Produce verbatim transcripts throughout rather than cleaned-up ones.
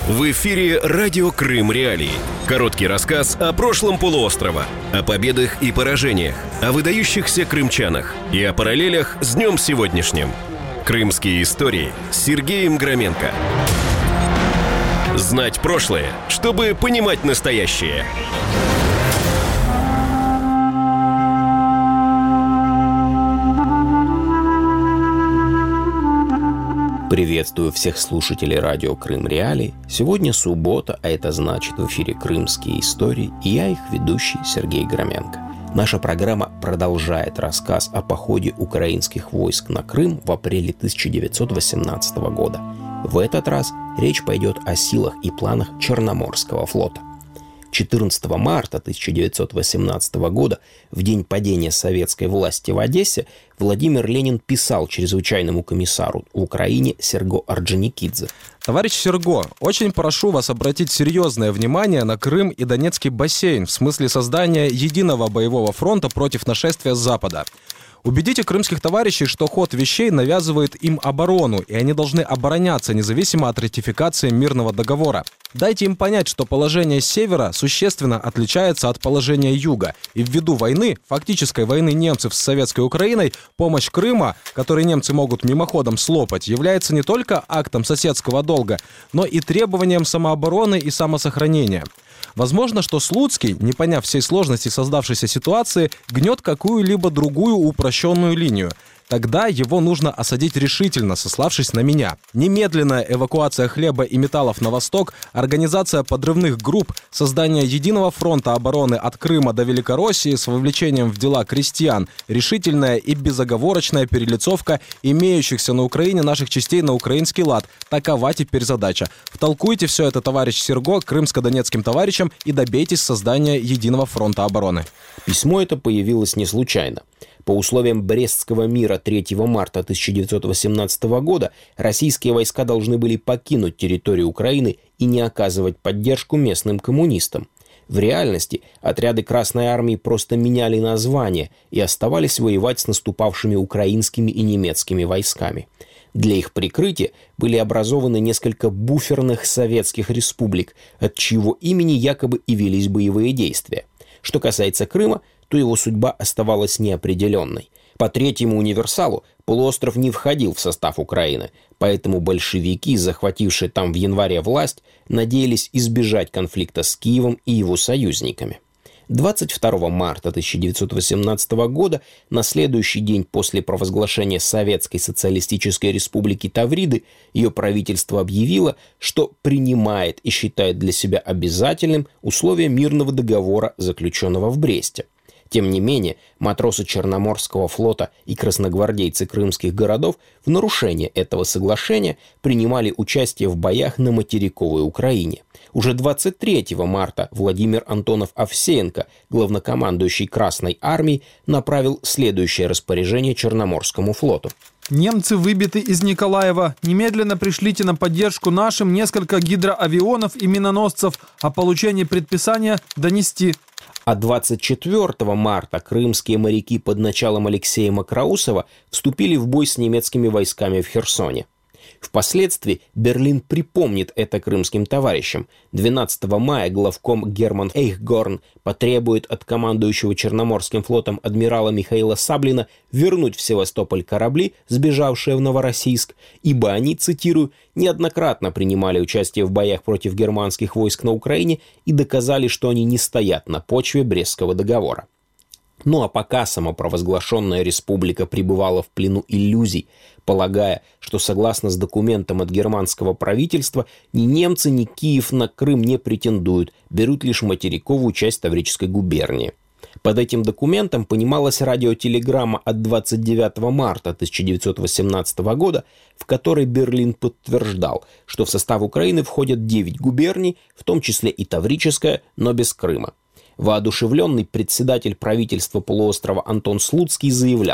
В эфире «Радио Крым Реалии». Короткий рассказ о прошлом полуострова, о победах и поражениях, о выдающихся крымчанах и о параллелях с днем сегодняшним. Крымские истории с Сергеем Громенко. Знать прошлое, чтобы понимать настоящее. Приветствую всех слушателей радио Крым Реалии. Сегодня суббота, а это значит в эфире «Крымские истории», и я их ведущий Сергей Громенко. Наша программа продолжает рассказ о походе украинских войск на Крым в апреле тысяча девятьсот восемнадцатого года. В этот раз речь пойдет о силах и планах Черноморского флота. четырнадцатого марта тысяча девятьсот восемнадцатого года, в день падения советской власти в Одессе, Владимир Ленин писал чрезвычайному комиссару в Украине Серго Орджоникидзе. Товарищ Серго, очень прошу вас обратить серьезное внимание на Крым и Донецкий бассейн в смысле создания единого боевого фронта против нашествия с Запада. Убедите крымских товарищей, что ход вещей навязывает им оборону, и они должны обороняться независимо от ратификации мирного договора. Дайте им понять, что положение севера существенно отличается от положения юга, и ввиду войны, фактической войны немцев с советской Украиной, помощь Крыма, который немцы могут мимоходом слопать, является не только актом соседского долга, но и требованием самообороны и самосохранения. Возможно, что Слуцкий, не поняв всей сложности создавшейся ситуации, гнет какую-либо другую упрощенную линию. Тогда его нужно осадить решительно, сославшись на меня. Немедленная эвакуация хлеба и металлов на восток, организация подрывных групп, создание единого фронта обороны от Крыма до Великороссии с вовлечением в дела крестьян, решительная и безоговорочная перелицовка имеющихся на Украине наших частей на украинский лад. Такова теперь задача. Втолкуйте все это, товарищ Серго, крымско-донецким товарищам и добейтесь создания единого фронта обороны. Письмо это появилось не случайно. По условиям Брестского мира третьего марта тысяча девятьсот восемнадцатого года российские войска должны были покинуть территорию Украины и не оказывать поддержку местным коммунистам. В реальности отряды Красной Армии просто меняли название и оставались воевать с наступавшими украинскими и немецкими войсками. Для их прикрытия были образованы несколько буферных советских республик, от чьего имени якобы и велись боевые действия. Что касается Крыма, то его судьба оставалась неопределенной. По третьему универсалу полуостров не входил в состав Украины, поэтому большевики, захватившие там в январе власть, надеялись избежать конфликта с Киевом и его союзниками. двадцать второго марта тысяча девятьсот восемнадцатого года, на следующий день после провозглашения Советской Социалистической Республики Тавриды, ее правительство объявило, что принимает и считает для себя обязательным условия мирного договора, заключенного в Бресте. Тем не менее, матросы Черноморского флота и красногвардейцы крымских городов в нарушение этого соглашения принимали участие в боях на материковой Украине. Уже двадцать третьего марта Владимир Антонов Овсеенко, главнокомандующий Красной армией, направил следующее распоряжение Черноморскому флоту. Немцы выбиты из Николаева. Немедленно пришлите на поддержку нашим несколько гидроавионов и миноносцев. О получении предписания донести. А двадцать четвертого марта крымские моряки под началом Алексея Мокроусова вступили в бой с немецкими войсками в Херсоне. Впоследствии Берлин припомнит это крымским товарищам. двенадцатого мая главком Герман Эйхгорн потребует от командующего Черноморским флотом адмирала Михаила Саблина вернуть в Севастополь корабли, сбежавшие в Новороссийск, ибо они, цитирую, неоднократно принимали участие в боях против германских войск на Украине и доказали, что они не стоят на почве Брестского договора. Ну а пока самопровозглашенная республика пребывала в плену иллюзий, полагая, что согласно с документом от германского правительства ни немцы, ни Киев на Крым не претендуют, берут лишь материковую часть Таврической губернии. Под этим документом понималась радиотелеграмма от двадцать девятого марта тысяча девятьсот восемнадцатого года, в которой Берлин подтверждал, что в состав Украины входят девять губерний, в том числе и Таврическая, но без Крыма. Воодушевленный председатель правительства полуострова Антон Слуцкий заявлял: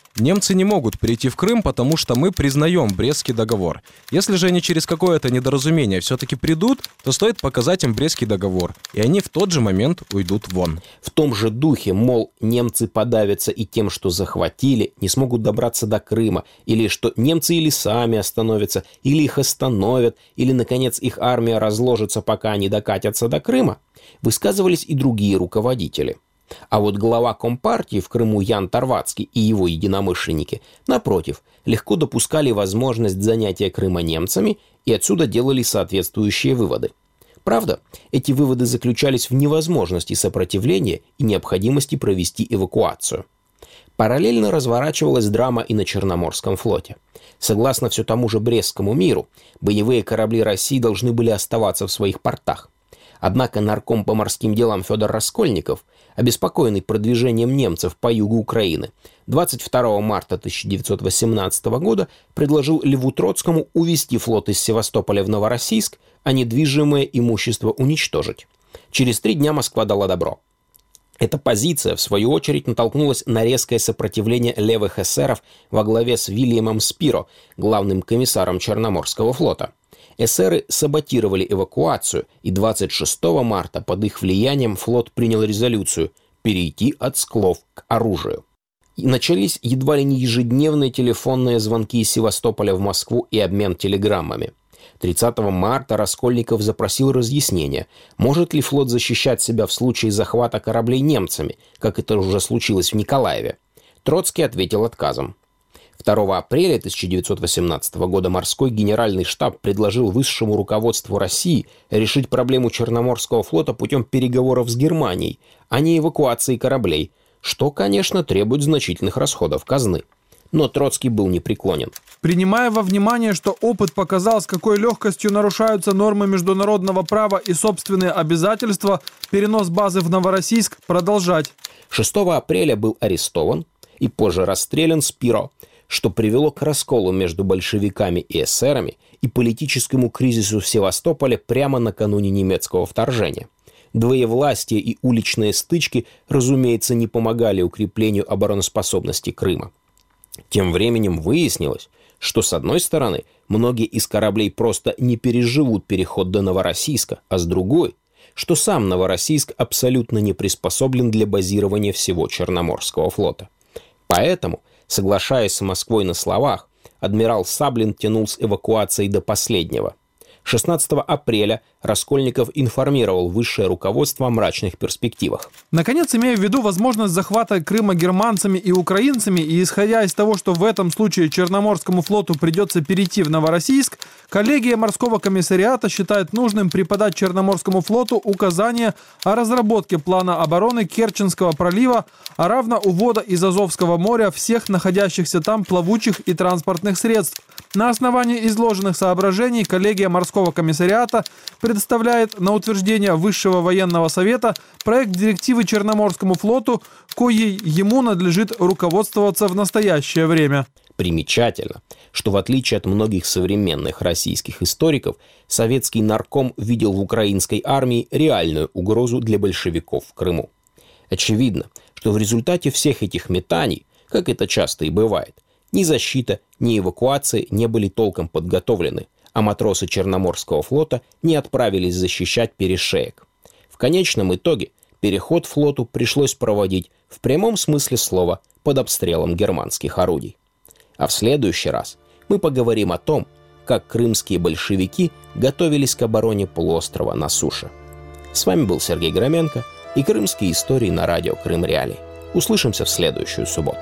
Немцы не могут перейти в Крым, потому что мы признаем Брестский договор. Если же они через какое-то недоразумение все-таки придут, то стоит показать им Брестский договор, и они в тот же момент уйдут вон. В том же духе, мол, немцы подавятся и тем, что захватили, не смогут добраться до Крыма, или что немцы или сами остановятся, или их остановят, или, наконец, их армия разложится, пока они докатятся до Крыма, высказывались и другие руководители. А вот глава Компартии в Крыму Ян Тарвацкий и его единомышленники, напротив, легко допускали возможность занятия Крыма немцами и отсюда делали соответствующие выводы. Правда, эти выводы заключались в невозможности сопротивления и необходимости провести эвакуацию. Параллельно разворачивалась драма и на Черноморском флоте. Согласно все тому же Брестскому миру, боевые корабли России должны были оставаться в своих портах. Однако нарком по морским делам Федор Раскольников, обеспокоенный продвижением немцев по югу Украины, двадцать второго марта тысяча девятьсот восемнадцатого года предложил Льву Троцкому увести флот из Севастополя в Новороссийск, а недвижимое имущество уничтожить. Через три дня Москва дала добро. Эта позиция, в свою очередь, натолкнулась на резкое сопротивление левых эсеров во главе с Вильямом Спиро, главным комиссаром Черноморского флота. Эсеры саботировали эвакуацию, и двадцать шестого марта под их влиянием флот принял резолюцию перейти от склов к оружию. И начались едва ли не ежедневные телефонные звонки из Севастополя в Москву и обмен телеграммами. тридцатого марта Раскольников запросил разъяснения, может ли флот защищать себя в случае захвата кораблей немцами, как это уже случилось в Николаеве. Троцкий ответил отказом. второго апреля тысяча девятьсот восемнадцатого года морской генеральный штаб предложил высшему руководству России решить проблему Черноморского флота путем переговоров с Германией, а не эвакуации кораблей, что, конечно, требует значительных расходов казны. Но Троцкий был непреклонен. Принимая во внимание, что опыт показал, с какой легкостью нарушаются нормы международного права и собственные обязательства, перенос базы в Новороссийск продолжать. шестого апреля был арестован и позже расстрелян Спиро, что привело к расколу между большевиками и эсерами и политическому кризису в Севастополе прямо накануне немецкого вторжения. Двоевластие и уличные стычки, разумеется, не помогали укреплению обороноспособности Крыма. Тем временем выяснилось, что, с одной стороны, многие из кораблей просто не переживут переход до Новороссийска, а с другой, что сам Новороссийск абсолютно не приспособлен для базирования всего Черноморского флота. Поэтому, соглашаясь с Москвой на словах, адмирал Саблин тянул с эвакуацией до последнего. шестнадцатого апреля Раскольников информировал высшее руководство о мрачных перспективах. Наконец, имея в виду возможность захвата Крыма германцами и украинцами, и исходя из того, что в этом случае Черноморскому флоту придется перейти в Новороссийск, коллегия морского комиссариата считает нужным преподать Черноморскому флоту указания о разработке плана обороны Керченского пролива, а равно увода из Азовского моря всех находящихся там плавучих и транспортных средств. На основании изложенных соображений коллегия морского комиссариата предоставляет на утверждение Высшего военного совета проект директивы Черноморскому флоту, коей ему надлежит руководствоваться в настоящее время. Примечательно, что в отличие от многих современных российских историков, советский нарком видел в украинской армии реальную угрозу для большевиков в Крыму. Очевидно, что в результате всех этих метаний, как это часто и бывает, ни защита, ни эвакуация не были толком подготовлены, а матросы Черноморского флота не отправились защищать перешеек. В конечном итоге переход флоту пришлось проводить в прямом смысле слова под обстрелом германских орудий. А в следующий раз мы поговорим о том, как крымские большевики готовились к обороне полуострова на суше. С вами был Сергей Громенко и «Крымские истории» на радио Крым Реалии. Услышимся в следующую субботу.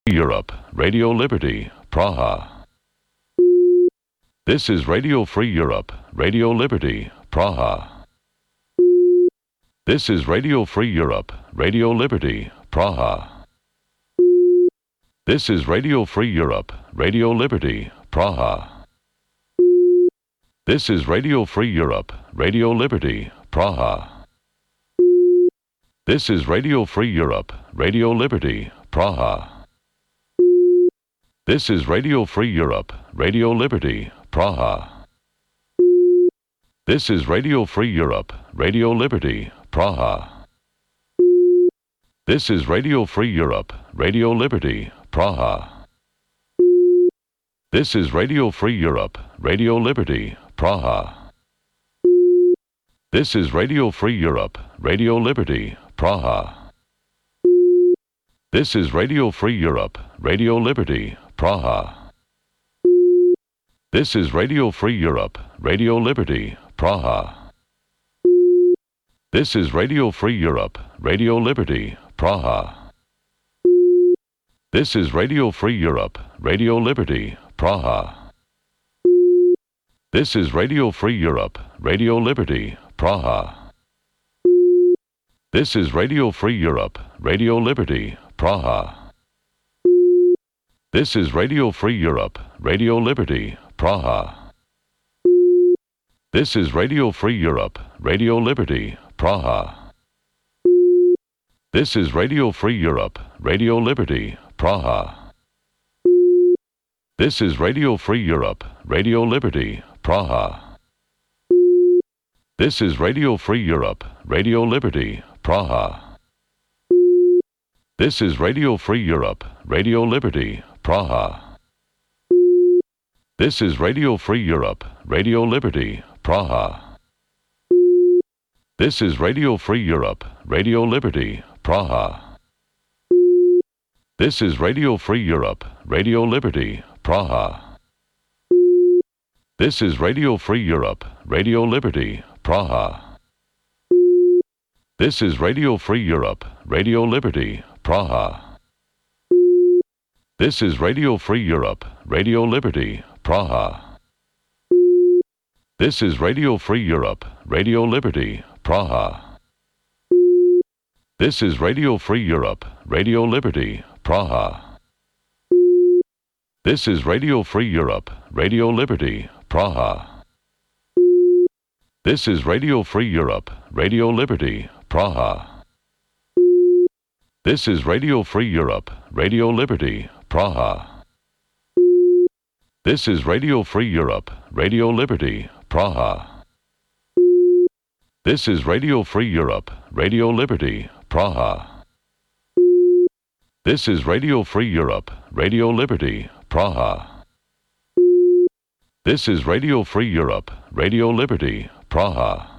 Europe, Radio Liberty, Praha. This is Radio Free Europe, Radio Liberty, Praha. This is Radio Free Europe, Radio Liberty, Praha. This is Radio Free Europe, Radio Liberty, Praha. This is Radio Free Europe, Radio Liberty, Praha. This is Radio Free Europe, Radio Liberty, Praha. This is Radio Free Europe, Radio Liberty, Praha. This is Radio Free Europe, Radio Liberty, Praha. This is Radio Free Europe, Radio Liberty, Praha. This is Radio Free Europe, Radio Liberty, Praha. This is Radio Free Europe, Radio Liberty, Praha. This is Radio Free Europe, Radio Liberty, Praha. This is Radio Free Europe, Radio Liberty, Praha. This is Radio Free Europe, Radio Liberty, Praha. This is Radio Free Europe, Radio Liberty, Praha. This is Radio Free Europe, Radio Liberty, Praha. This is Radio Free Europe, Radio Liberty, Praha. This is Radio Free Europe, Radio Liberty, Praha. This is Radio Free Europe, Radio Liberty, Praha. This is Radio Free Europe, Radio Liberty, Praha. This is Radio Free Europe, Radio Liberty, Praha. This is Radio Free Europe, Radio Liberty, Praha. This is Radio Free Europe, Radio Liberty, Praha. This is Radio Free Europe, Radio Liberty, Praha. This is Radio Free Europe, Radio Liberty, Praha. This is Radio Free Europe, Radio Liberty, Praha. This is Radio Free Europe, Radio Liberty, Praha. This is Radio Free Europe, Radio Liberty, Praha. This is Radio Free Europe, Radio Liberty, Praha. This is Radio Free Europe, Radio Liberty, Praha. This is Radio Free Europe, Radio Liberty, Praha. This is Radio Free Europe, Radio Liberty, Praha. This is Radio Free Europe, Radio Liberty, Praha. This is Radio Free Europe, Radio Liberty, Praha. This is Radio Free Europe, Radio Liberty, Praha. This is Radio Free Europe, Radio Liberty, Praha. This is Radio Free Europe, Radio Liberty, Praha. This is Radio Free Europe, Radio Liberty, Praha.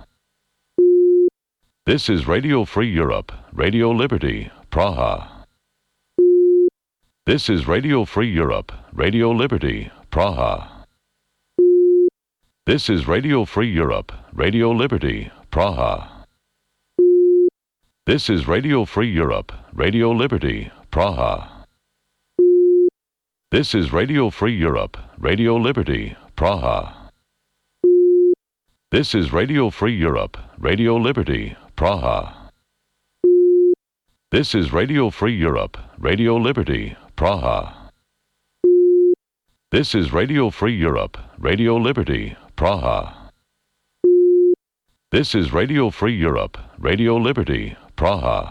This is Radio Free Europe, Radio Liberty, Praha. This is Radio Free Europe, Radio Liberty, Praha. This is Radio Free Europe, Radio Liberty, Praha. This is Radio Free Europe, Radio Liberty, Praha. This is Radio Free Europe, Radio Liberty, Praha. This is Radio Free Europe, Radio Liberty, Praha. This is Radio Free Europe, Radio Liberty, Praha. This is Radio Free Europe, Radio Liberty, Praha. This is Radio Free Europe, Radio Liberty, Praha.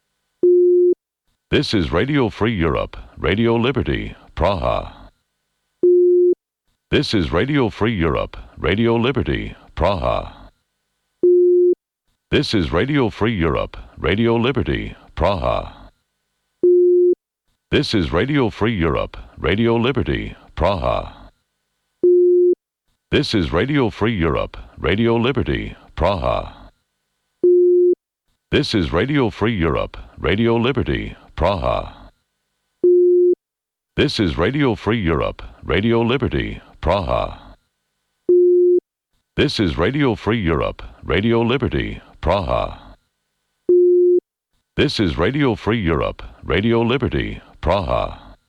This is Radio Free Europe, Radio Liberty, Praha. This is Radio Free Europe, Radio Liberty, Praha. This is Radio Free Europe, Radio Liberty, Praha. This is Radio Free Europe, Radio Liberty, Praha. This is Radio Free Europe, Radio Liberty, Praha. This is Radio Free Europe, Radio Liberty, Praha. This is Radio Free Europe, Radio Liberty, Praha. This is Radio Free Europe, Radio Liberty, Praha. This is Radio Free Europe, Radio Liberty, Praha.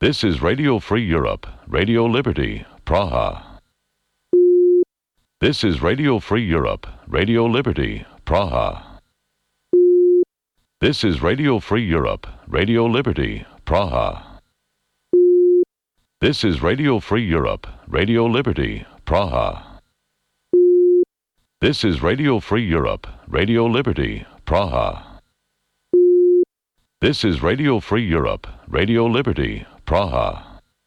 This is Radio Free Europe, Radio Liberty, Praha. This is Radio Free Europe, Radio Liberty, Praha. This is Radio Free Europe, Radio Liberty, Praha. This is Radio Free Europe, Radio Liberty, Praha. This is Radio Free Europe, Radio Liberty, Praha. This is Radio Free Europe, Radio Liberty, Praha.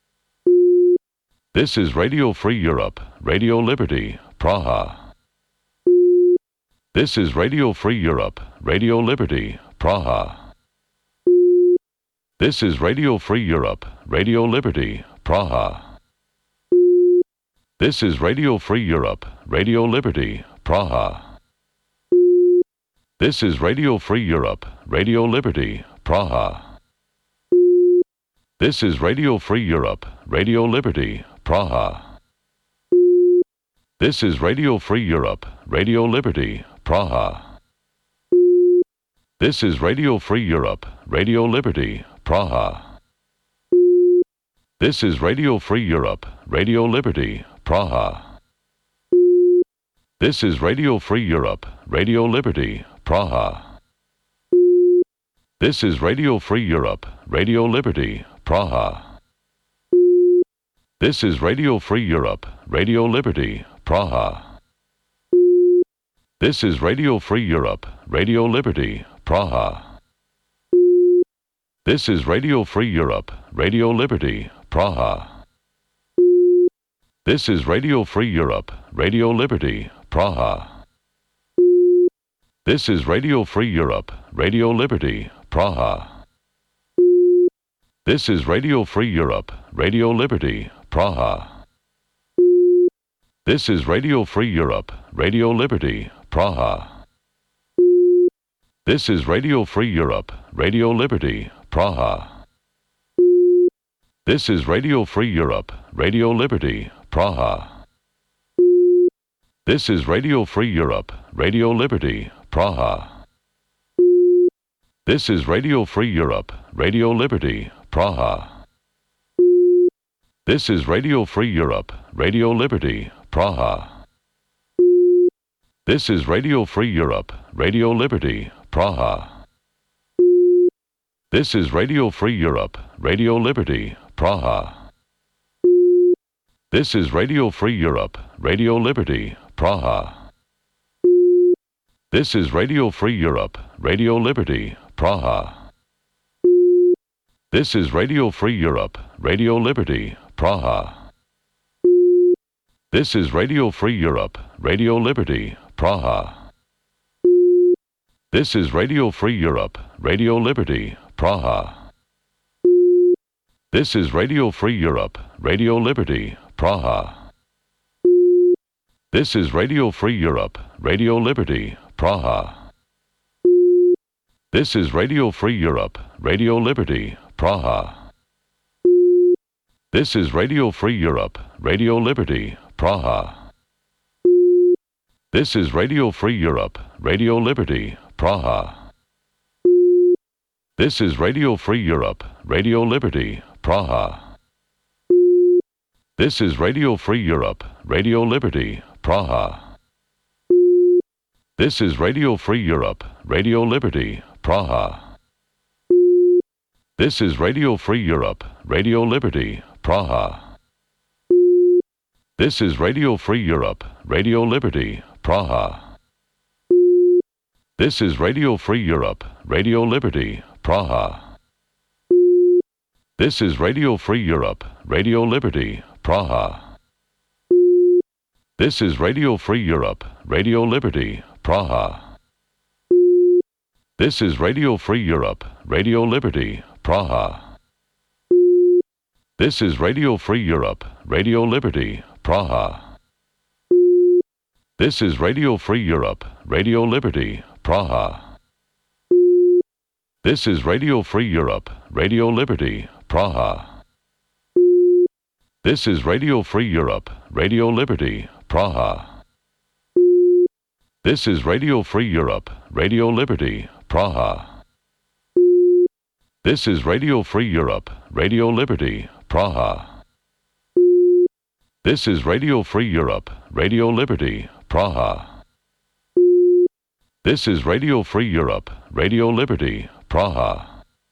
This is Radio Free Europe, Radio Liberty, Praha. This is Radio Free Europe, Radio Liberty, Praha. This is Radio Free Europe, Radio Liberty, Praha. This is Radio Free Europe, Radio Liberty, Praha. This is Radio Free Europe, Radio Liberty, Praha. This is Radio Free Europe, Radio Liberty, Praha. This is Radio Free Europe, Radio Liberty, Praha. This is Radio Free Europe, Radio Liberty, Praha. This is Radio Free Europe, Radio Liberty, Praha. This is Radio Free Europe, Radio Liberty, Praha. This is Radio Free Europe, Radio Liberty, Praha. This is Radio Free Europe, Radio Liberty, Praha. This is Radio Free Europe, Radio Liberty, Praha. This is Radio Free Europe, Radio Liberty, Praha. This is Radio Free Europe, Radio Liberty, Praha. This is Radio Free Europe, Radio Liberty, Praha. This is Radio Free Europe, Radio Liberty, Praha. This is Radio Free Europe, Radio Liberty, Praha. This is Radio Free Europe, Radio Liberty, Praha. This is Radio Free Europe, Radio Liberty, Praha. This is Radio Free Europe, Radio Liberty, Praha. This is Radio Free Europe, Radio Liberty, Praha. This is Radio Free Europe, Radio Liberty, Praha. This is Radio Free Europe, Radio Liberty, Praha. This is Radio Free Europe, Radio Liberty, Praha. This is Radio Free Europe, Radio Liberty, Praha. This is Radio Free Europe, Radio Liberty, Praha. This is Radio Free Europe, Radio Liberty, Praha. This is Radio Free Europe, Radio Liberty, Praha. This is Radio Free Europe, Radio Liberty, Praha. This is Radio Free Europe, Radio Liberty, Praha. This is Radio Free Europe, Radio Liberty, Praha. This is Radio Free Europe, Radio Liberty, Praha. This is Radio Free Europe, Radio Liberty, Praha. This is Radio Free Europe, Radio Liberty, Praha. This is Radio Free Europe, Radio Liberty, Praha. This is Radio Free Europe, Radio Liberty, Praha. This is Radio Free Europe, Radio Liberty, Praha. This is Radio Free Europe, Radio Liberty, Praha. This is Radio Free Europe, Radio Liberty, Praha. This is Radio Free Europe, Radio Liberty, Praha. This is Radio Free Europe, Radio Liberty, Praha. This is Radio Free Europe, Radio Liberty, Praha. This is Radio Free Europe, Radio Liberty, Praha. This is Radio Free Europe, Radio Liberty, Praha. This is Radio Free Europe, Radio Liberty, Praha. This is Radio Free Europe, Radio Liberty, Praha. This is Radio Free Europe, Radio Liberty, Praha. This is Radio Free Europe, Radio Liberty, Praha. This is Radio Free Europe, Radio Liberty, Praha. This is Radio Free Europe, Radio Liberty, Praha. This is Radio Free Europe, Radio Liberty, Praha.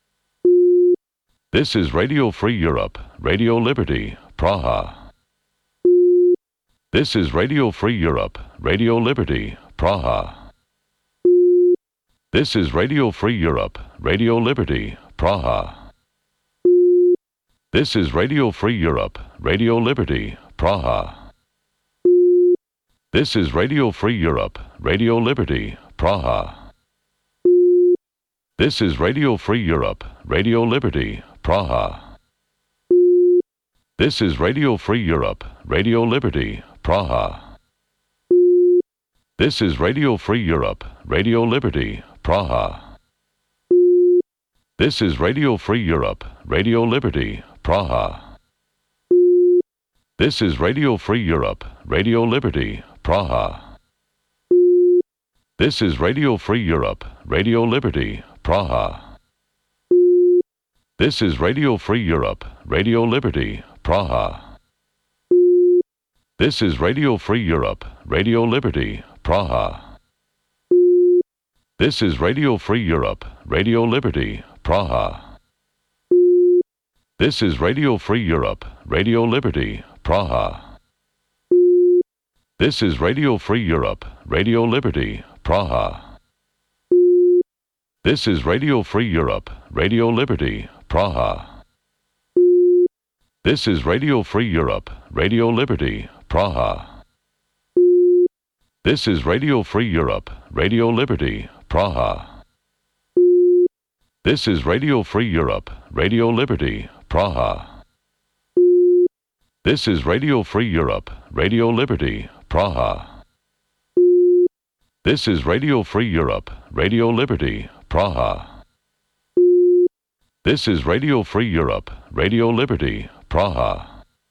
This is Radio Free Europe, Radio Liberty, Praha. This is Radio Free Europe, Radio Liberty, Praha. This is Radio Free Europe, Radio Liberty, Praha. This is Radio Free Europe, Radio Liberty, Praha. This is Radio Free Europe, Radio Liberty, Praha. This is Radio Free Europe, Radio Liberty, Praha. This is Radio Free Europe, Radio Liberty, Praha. This is Radio Free Europe, Radio Liberty, Praha. This is Radio Free Europe, Radio Liberty, Praha. This is Radio Free Europe, Radio Liberty, Praha. This is Radio Free Europe, Radio Liberty, Praha. This is Radio Free Europe, Radio Liberty, Praha. This is Radio Free Europe, Radio Liberty, Praha. This is Radio Free Europe, Radio Liberty, Praha. This is Radio Free Europe, Radio Liberty, Praha. This is Radio Free Europe, Radio Liberty, Praha. This is Radio Free Europe, Radio Liberty, Praha. This is Radio Free Europe, Radio Liberty, Praha. This is Radio Free Europe, Radio Liberty, Praha. This is Radio Free Europe, Radio Liberty, Praha. This is Radio Free Europe, Radio Liberty, Praha. This is Radio Free Europe, Radio Liberty, Praha. This is Radio Free Europe, Radio Liberty, Praha.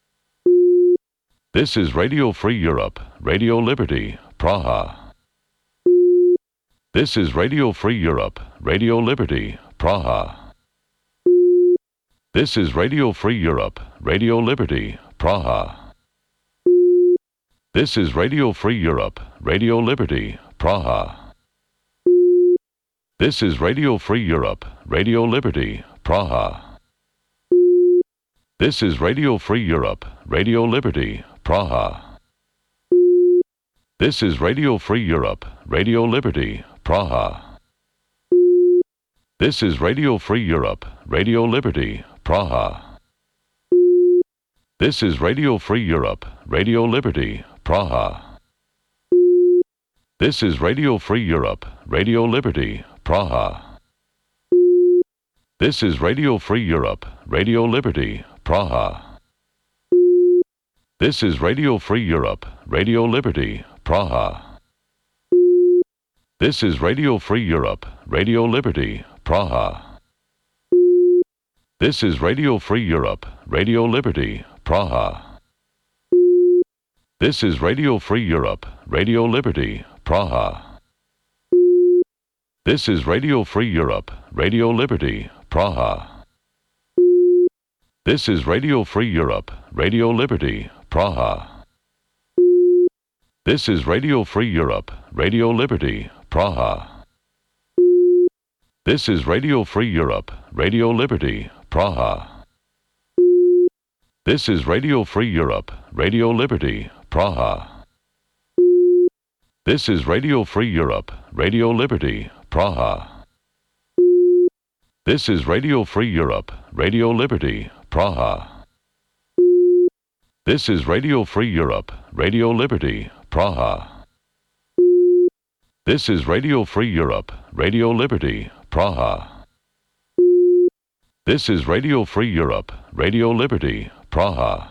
This is Radio Free Europe, Radio Liberty, Praha. This is Radio Free Europe, Radio Liberty, Praha. This is Radio Free Europe, Radio Liberty, Praha. This is Radio Free Europe, Radio Liberty, Praha. This is Radio Free Europe, Radio Liberty, Praha. This is Radio Free Europe, Radio Liberty, Praha. This is Radio Free Europe, Radio Liberty, Praha. This is Radio Free Europe, Radio Liberty, Praha. This is Radio Free Europe, Radio Liberty, Praha. This is Radio Free Europe, Radio Liberty, Praha. This is Radio Free Europe, Radio Liberty, Praha. This is Radio Free Europe, Radio Liberty, Praha. This is Radio Free Europe, Radio Liberty, Praha. This is Radio Free Europe, Radio Liberty, Praha. This is Radio Free Europe, Radio Liberty, Praha. This is Radio Free Europe, Radio Liberty, Praha. This is Radio Free Europe, Radio Liberty, Praha. This is Radio Free Europe, Radio Liberty, Praha. This is Radio Free Europe, Radio Liberty, Praha. This is Radio Free Europe, Radio Liberty, Praha. This is Radio Free Europe, Radio Liberty, Praha. This is Radio Free Europe, Radio Liberty, Praha. This is Radio Free Europe, Radio Liberty, Praha. This is Radio Free Europe, Radio Liberty, Praha. This is Radio Free Europe, Radio Liberty, Praha.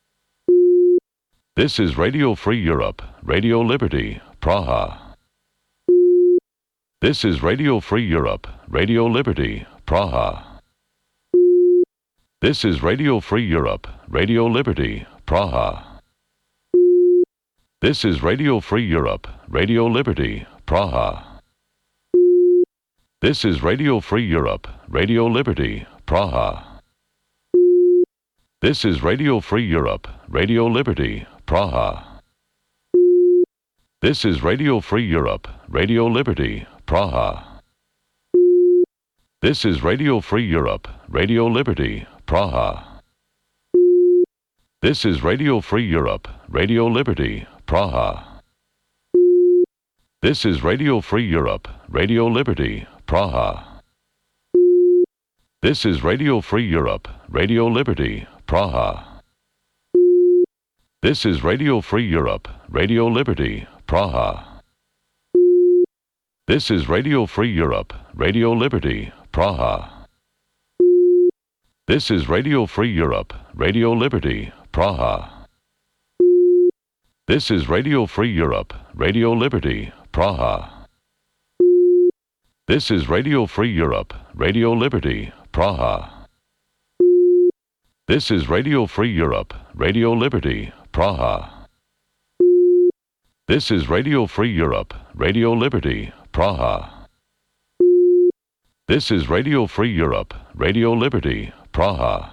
This is Radio Free Europe, Radio Liberty, Praha. This is Radio Free Europe, Radio Liberty, Praha. This is Radio Free Europe, Radio Liberty, Praha. This is Radio Free Europe, Radio Liberty, Praha. This is Radio Free Europe, Radio Liberty, Praha. This is Radio Free Europe, Radio Liberty, Praha. This is Radio Free Europe, Radio Liberty, Praha. This is Radio Free Europe, Radio Liberty, Praha. This is Radio Free Europe, Radio Liberty, Praha. This is Radio Free Europe, Radio Liberty, Praha. This is Radio Free Europe, Radio Liberty, Praha. This is Radio Free Europe, Radio Liberty, Praha. This is Radio Free Europe, Radio Liberty, Praha. This is Radio Free Europe, Radio Liberty, Praha. This is Radio Free Europe, Radio Liberty, Praha. This is Radio Free Europe, Radio Liberty, Praha. This is Radio Free Europe, Radio Liberty, Praha. This is Radio Free Europe, Radio Liberty, Praha. This is Radio Free Europe, Radio Liberty, Praha.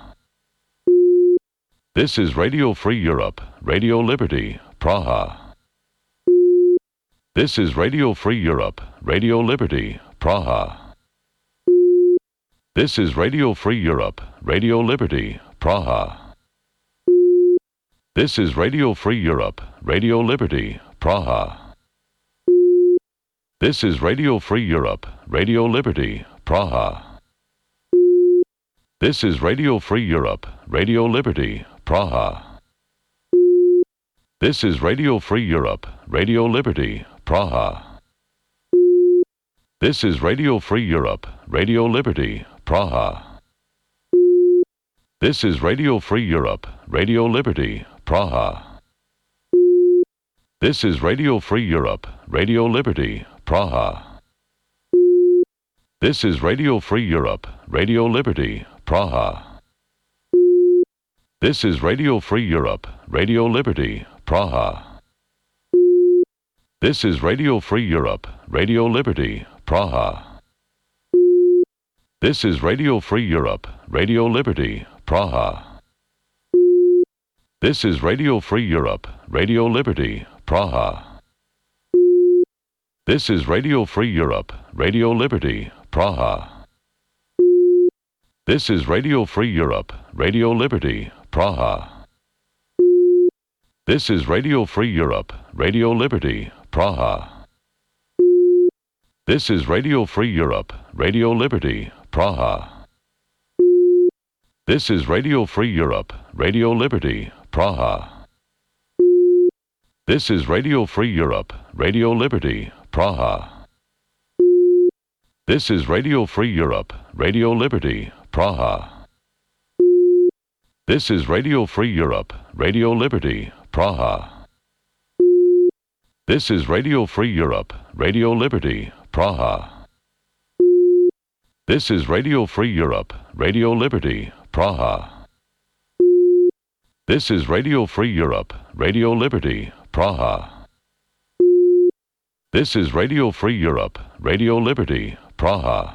This is Radio Free Europe, Radio Liberty, Praha. This is Radio Free Europe, Radio Liberty, Praha. This is Radio Free Europe, Radio Liberty, Praha. This is Radio Free Europe, Radio Liberty, Praha. This is Radio Free Europe, Radio Liberty, Praha. This is Radio Free Europe, Radio Liberty, Praha. This is Radio Free Europe, Radio Liberty, Praha. This is Radio Free Europe, Radio Liberty, Praha. This is Radio Free Europe, Radio Liberty, Praha. This is Radio Free Europe, Radio Liberty, Praha. This is Radio Free Europe, Radio Liberty, Praha. This is Radio Free Europe, Radio Liberty, Praha. This is Radio Free Europe, Radio Liberty, Praha. This is Radio Free Europe, Radio Liberty, Praha. This is Radio Free Europe, Radio Liberty, Praha. This is Radio Free Europe, Radio Liberty, Praha. This is Radio Free Europe, Radio Liberty, Praha. This is Radio Free Europe, Radio Liberty, Praha. This is Radio Free Europe, Radio Liberty, Praha. This is Radio Free Europe, Radio Liberty, Praha. This is Radio Free Europe, Radio Liberty, Praha. This is Radio Free Europe, Radio Liberty, Praha. This is Radio Free Europe, Radio Liberty, Praha. This is Radio Free Europe, Radio Liberty, Praha. This is Radio Free Europe, Radio Liberty, Praha. This is Radio Free Europe, Radio Liberty, Praha. This is Radio Free Europe, Radio Liberty, Praha.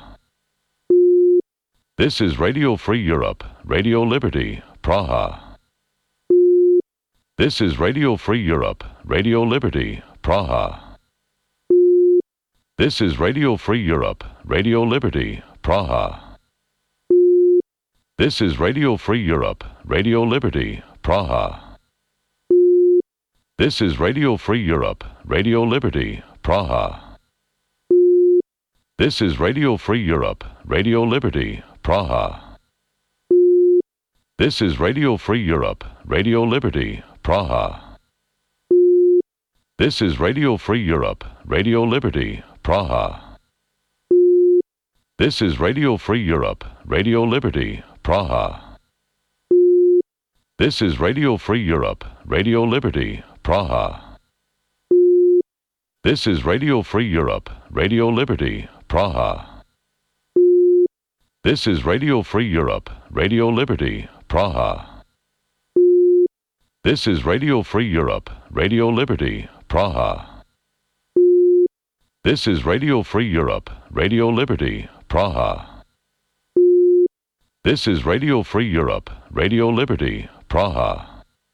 This is Radio Free Europe, Radio Liberty, Praha. This is Radio Free Europe, Radio Liberty, Praha. This is Radio Free Europe, Radio Liberty, Praha. This is Radio Free Europe, Radio Liberty, Praha. This is Radio Free Europe, Radio Liberty, Praha. This is Radio Free Europe, Radio Liberty, Praha. This is Radio Free Europe, Radio Liberty, Praha. This is Radio Free Europe, Radio Liberty, Praha. This is Radio Free Europe, Radio Liberty, Praha. This is Radio Free Europe, Radio Liberty, Praha. This is Radio Free Europe, Radio Liberty, Praha. This is Radio Free Europe, Radio Liberty, Praha. This is Radio Free Europe, Radio Liberty, Praha. This is Radio Free Europe, Radio Liberty, Praha. This is Radio Free Europe, Radio Liberty, Praha.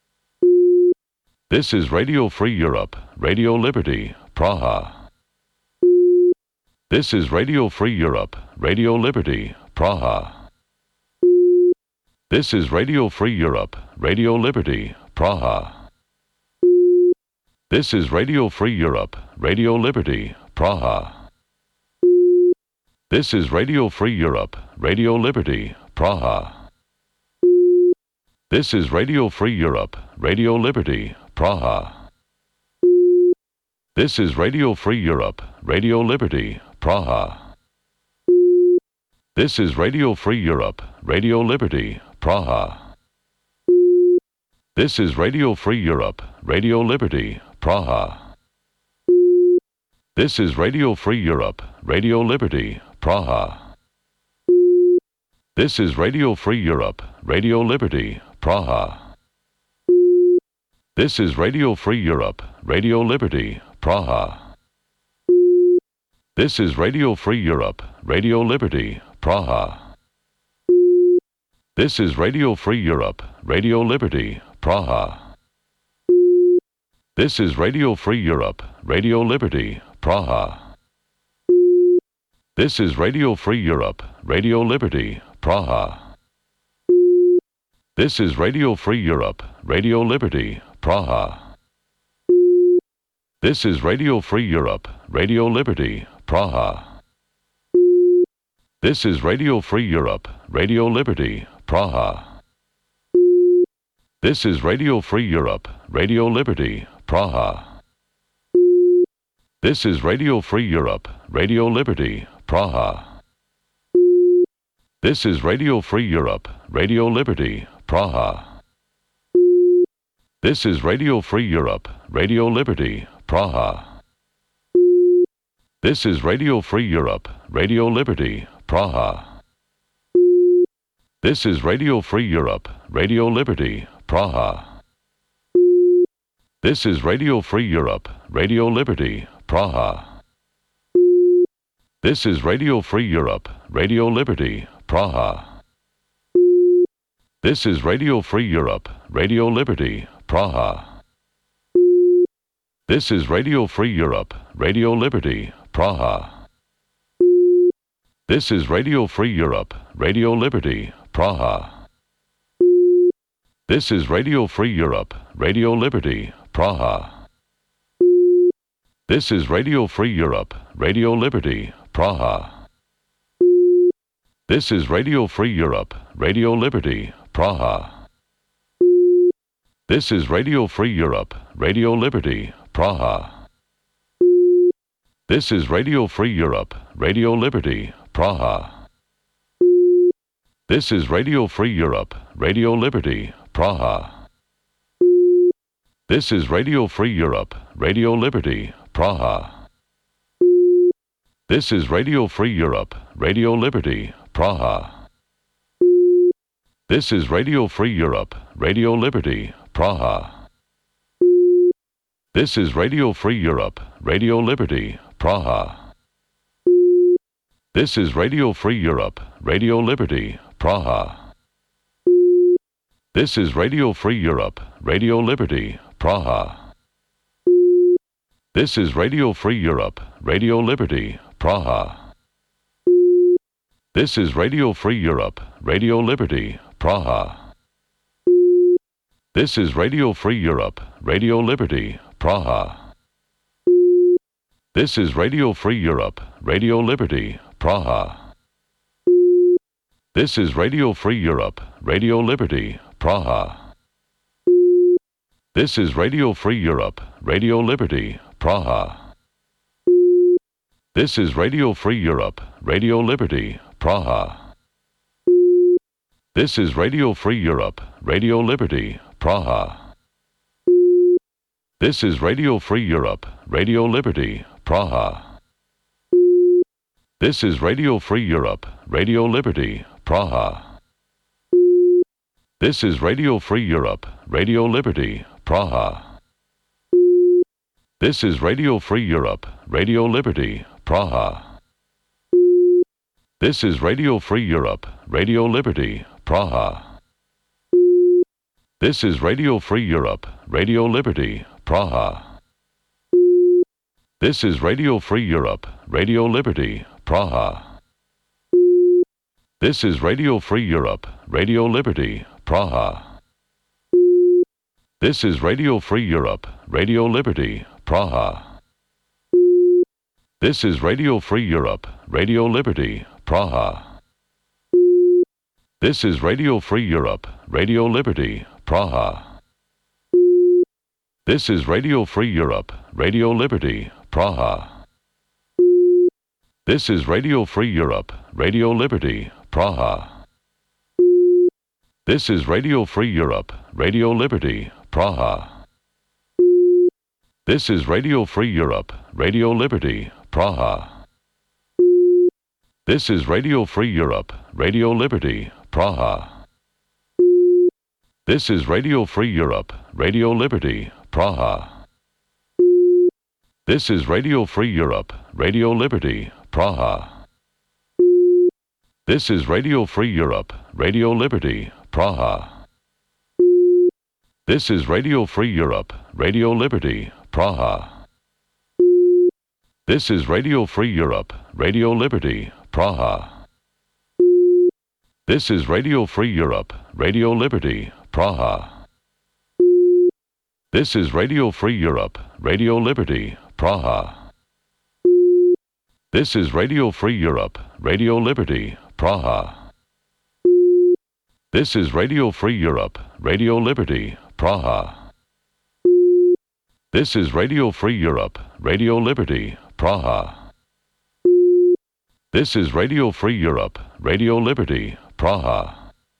This is Radio Free Europe, Radio Liberty, Praha. This is Radio Free Europe, Radio Liberty, Praha. This is Radio Free Europe, Radio Liberty, Praha. This is Radio Free Europe, Radio Liberty, Praha. This is Radio Free Europe, Radio Liberty, Praha. This is Radio Free Europe, Radio Liberty, Praha. This is Radio Free Europe, Radio Liberty, Praha. This is Radio Free Europe, Radio Liberty, Praha. This is Radio Free Europe, Radio Liberty, Praha. This is Radio Free Europe, Radio Liberty, Praha. This is Radio Free Europe, Radio Liberty, Praha. This is Radio Free Europe, Radio Liberty, Praha. This is Radio Free Europe, Radio Liberty, Praha. This is Radio Free Europe, Radio Liberty, Praha. This is Radio Free Europe, Radio Liberty, Praha. This is Radio Free Europe, Radio Liberty, Praha. This is Radio Free Europe, Radio Liberty, Praha. This is Radio Free Europe, Radio Liberty, Praha. This is Radio Free Europe, Radio Liberty, Praha. This is Radio Free Europe, Radio Liberty, Praha. This is Radio Free Europe, Radio Liberty, Praha. This is Radio Free Europe, Radio Liberty, Praha. This is Radio Free Europe, Radio Liberty, Praha. This is Radio Free Europe, Radio Liberty, Praha. This is Radio Free Europe, Radio Liberty, Praha. This is Radio Free Europe, Radio Liberty, Praha. This is Radio Free Europe, Radio Liberty, Praha. This is Radio Free Europe, Radio Liberty, Praha. This is Radio Free Europe, Radio Liberty, Praha. This is Radio Free Europe, Radio Liberty, Praha. This is Radio Free Europe, Radio Liberty, Praha. This is Radio Free Europe, Radio Liberty, Praha. This is Radio Free Europe, Radio Liberty, Praha. This is Radio Free Europe, Radio Liberty, Praha. This is Radio Free Europe, Radio Liberty, Praha. This is Radio Free Europe, Radio Liberty, Praha. This is Radio Free Europe, Radio Liberty, Praha. This is Radio Free Europe, Radio Liberty, Praha. This is Radio Free Europe, Radio Liberty, Praha. This is Radio Free Europe, Radio Liberty, Praha. This is Radio Free Europe, Radio Liberty, Praha. This is Radio Free Europe, Radio Liberty, Praha. This is Radio Free Europe, Radio Liberty, Praha. This is Radio Free Europe, Radio Liberty, Praha. This is Radio Free Europe, Radio Liberty, Praha. This is Radio Free Europe, Radio Liberty, Praha. This is Radio Free Europe, Radio Liberty, Praha. This is Radio Free Europe, Radio Liberty, Praha. This is Radio Free Europe, Radio Liberty, Praha. This is Radio Free Europe, Radio Liberty, Praha. This is Radio Free Europe, Radio Liberty, Praha. This is Radio Free Europe, Radio Liberty, Praha. This is Radio Free Europe, Radio Liberty, Praha. This is Radio Free Europe, Radio Liberty, Praha. This is Radio Free Europe, Radio Liberty, Praha. This is Radio Free Europe, Radio Liberty, Praha. This is Radio Free Europe, Radio Liberty, Praha. This is Radio Free Europe, Radio Liberty, Praha. This is Radio Free Europe, Radio Liberty, Praha. This is Radio Free Europe, Radio Liberty, Praha. This is Radio Free Europe, Radio Liberty, Praha. This is Radio Free Europe, Radio Liberty, Praha. This is Radio Free Europe, Radio Liberty, Praha. This is Radio Free Europe, Radio Liberty, Praha. This is Radio Free Europe, Radio Liberty, Praha. This is Radio Free Europe, Radio Liberty, Praha. This is Radio Free Europe, Radio Liberty, Praha. This is Radio Free Europe, Radio Liberty, Praha. This is Radio Free Europe, Radio Liberty, Praha. This is Radio Free Europe, Radio Liberty, Praha. This is Radio Free Europe, Radio Liberty, Praha. This is Radio Free Europe, Radio Liberty, Praha. This is Radio Free Europe, Radio Liberty, Praha. This is Radio Free Europe, Radio Liberty, Praha. This is Radio Free Europe, Radio Liberty, Praha. This is Radio Free Europe, Radio Liberty, Praha. This is Radio Free Europe, Radio Liberty, Praha.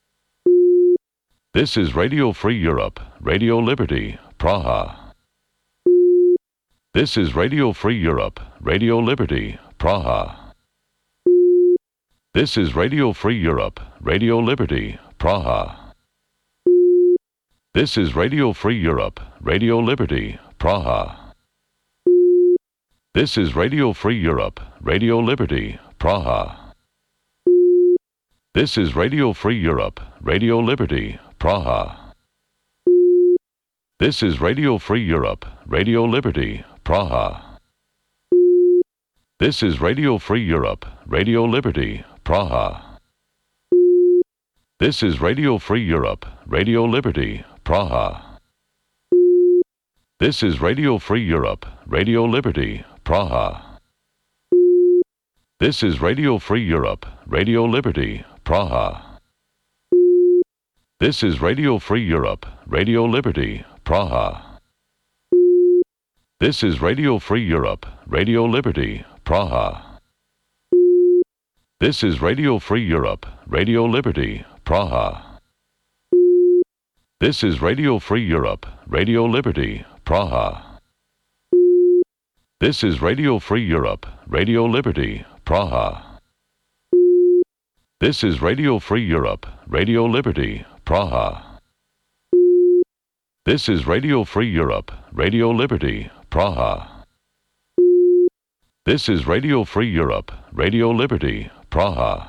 This is Radio Free Europe, Radio Liberty, Praha. This is Radio Free Europe, Radio Liberty, Praha. This is Radio Free Europe, Radio Liberty, Praha. This is Radio Free Europe, Radio Liberty, Praha. This is Radio Free Europe, Radio Liberty, Praha. This is Radio Free Europe, Radio Liberty, Praha. This is Radio Free Europe, Radio Liberty, Praha. This is Radio Free Europe, Radio Liberty, Praha. This is Radio Free Europe, Radio Liberty, Praha. This is Radio Free Europe, Radio Liberty, Praha. This is Radio Free Europe, Radio Liberty, Praha. This is Radio Free Europe, Radio Liberty, Praha. This is Radio Free Europe, Radio Liberty, Praha. This is Radio Free Europe, Radio Liberty, Praha. This is Radio Free Europe, Radio Liberty, Praha. This is Radio Free Europe, Radio Liberty, Praha. This is Radio Free Europe, Radio Liberty, Praha. This is Radio Free Europe, Radio Liberty, Praha. This is Radio Free Europe, Radio Liberty, Praha.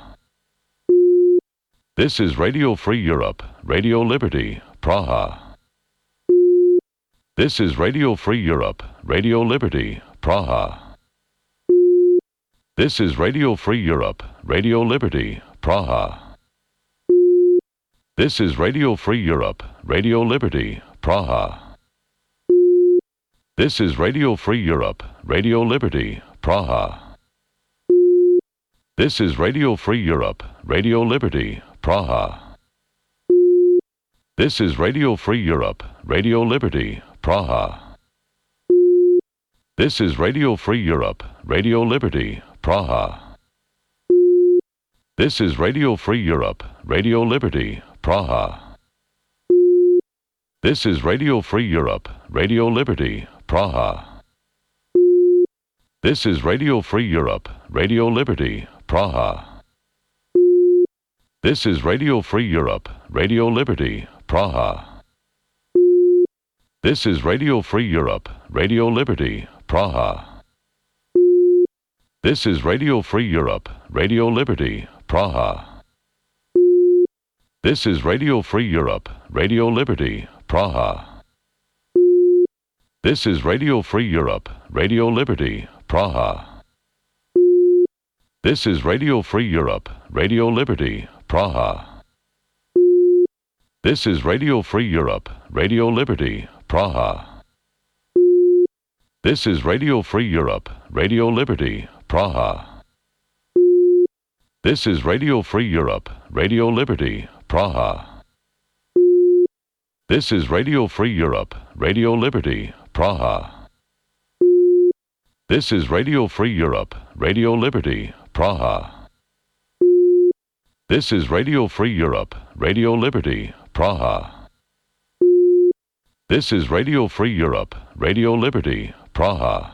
This is Radio Free Europe, Radio Liberty, Praha. This is Radio Free Europe, Radio Liberty, Praha. This is Radio Free Europe, Radio Liberty, Praha. This is Radio Free Europe, Radio Liberty, Praha. This is Radio Free Europe, Radio Liberty, Praha. This is Radio Free Europe, Radio Liberty, Praha. This is Radio Free Europe, Radio Liberty, Praha. This is Radio Free Europe, Radio Liberty, Praha. This is Radio Free Europe, Radio Liberty, Praha. This is Radio Free Europe, Radio Liberty, Praha. This is Radio Free Europe, Radio Liberty, Praha. This is Radio Free Europe, Radio Liberty, Praha. This is Radio Free Europe, Radio Liberty, Praha. This is Radio Free Europe, Radio Liberty, Praha. This is Radio Free Europe, Radio Liberty, Praha. This is Radio Free Europe, Radio Liberty, Praha. This is Radio Free Europe, Radio Liberty, Praha. This is Radio Free Europe, Radio Liberty, Praha. This is Radio Free Europe, Radio Liberty, Praha. This is Radio Free Europe, Radio Liberty, Praha. This is Radio Free Europe, Radio Liberty, Praha. This is Radio Free Europe, Radio Liberty, Praha. This is Radio Free Europe, Radio Liberty, Praha. This is Radio Free Europe, Radio Liberty, Praha.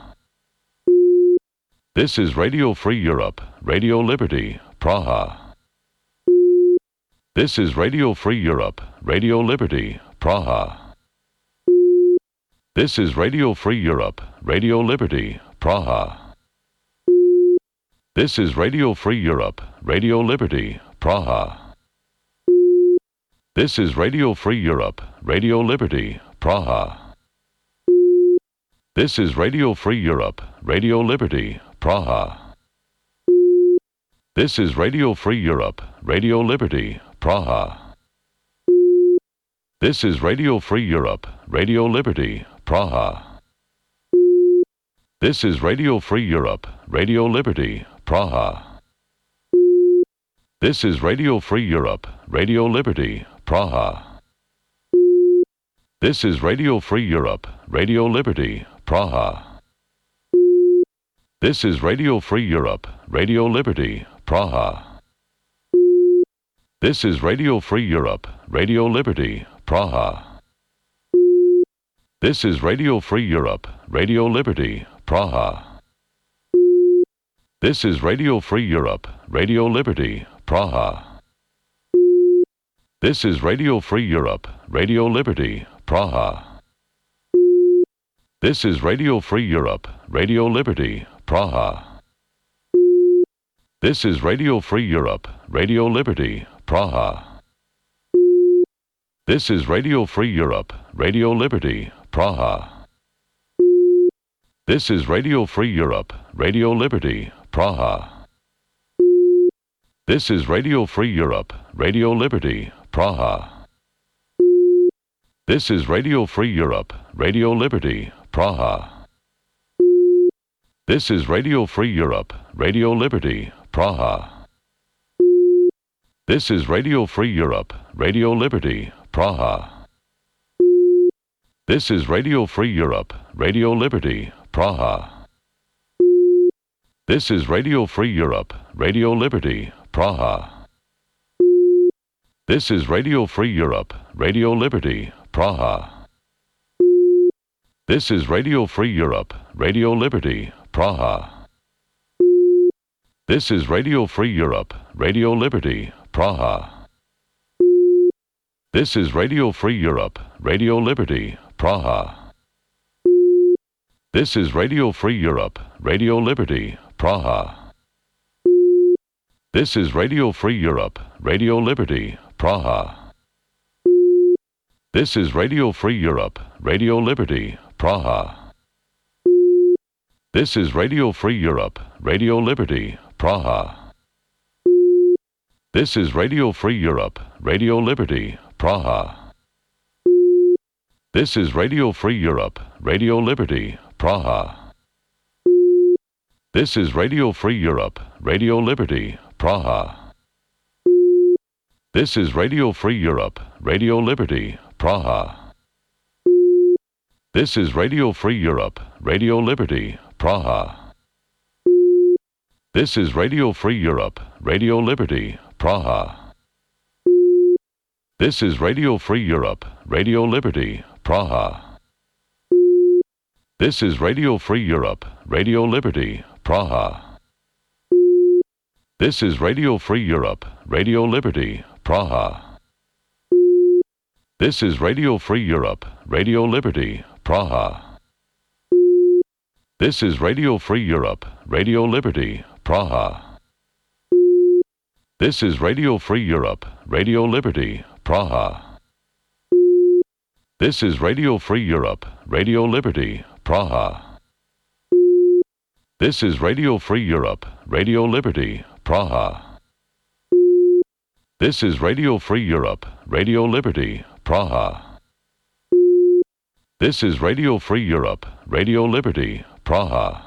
This is Radio Free Europe, Radio Liberty, Praha. This is Radio Free Europe, Radio Liberty, Praha. This is Radio Free Europe, Radio Liberty, Praha. This is Radio Free Europe, Radio Liberty, Praha. This is Radio Free Europe, Radio Liberty, Praha. This is Radio Free Europe, Radio Liberty, Praha. This is Radio Free Europe, Radio Liberty, Praha. This is Radio Free Europe, Radio Liberty, Praha. This is Radio Free Europe, Radio Liberty, Praha. This is Radio Free Europe, Radio Liberty, Praha. This is Radio Free Europe, Radio Liberty, Praha. This is Radio Free Europe, Radio Liberty, Praha. This is Radio Free Europe, Radio Liberty, Praha. This is Radio Free Europe, Radio Liberty, Praha. This is Radio Free Europe, Radio Liberty, Praha. This is Radio Free Europe, Radio Liberty, Praha. This is Radio Free Europe, Radio Liberty, Praha. This is Radio Free Europe, Radio Liberty, Praha. This is Radio Free Europe, Radio Liberty, Praha. This is Radio Free Europe, Radio Liberty, Praha. This is Radio Free Europe, Radio Liberty, Praha. This is Radio Free Europe, Radio Liberty, Praha. This is Radio Free Europe, Radio Liberty, Praha. This is Radio Free Europe, Radio Liberty, Praha. This is Radio Free Europe, Radio Liberty, Praha. This is Radio Free Europe, Radio Liberty, Praha. This is Radio Free Europe, Radio Liberty, Praha. This is Radio Free Europe, Radio Liberty, Praha. This is Radio Free Europe, Radio Liberty, Praha. This is Radio Free Europe, Radio Liberty, Praha. This is Radio Free Europe, Radio Liberty, Praha. This is Radio Free Europe, Radio Liberty, Praha. This is Radio Free Europe, Radio Liberty, Praha. This is Radio Free Europe, Radio Liberty, Praha. This is Radio Free Europe, Radio Liberty, Praha. This is Radio Free Europe, Radio Liberty, Praha. This is Radio Free Europe, Radio Liberty, Praha. This is Radio Free Europe, Radio Liberty, Praha. This is Radio Free Europe, Radio Liberty, Praha. This is Radio Free Europe, Radio Liberty, Praha. This is Radio Free Europe, Radio Liberty, Praha. This is Radio Free Europe, Radio Liberty, Praha. This is Radio Free Europe, Radio Liberty, Praha. This is Radio Free Europe, Radio Liberty, Praha. This is Radio Free Europe, Radio Liberty, Praha. This is Radio Free Europe, Radio Liberty, Praha. This is Radio Free Europe, Radio Liberty, Praha. This is Radio Free Europe, Radio Liberty, Praha. This is Radio Free Europe, Radio Liberty, Praha. This is Radio Free Europe, Radio Liberty, Praha.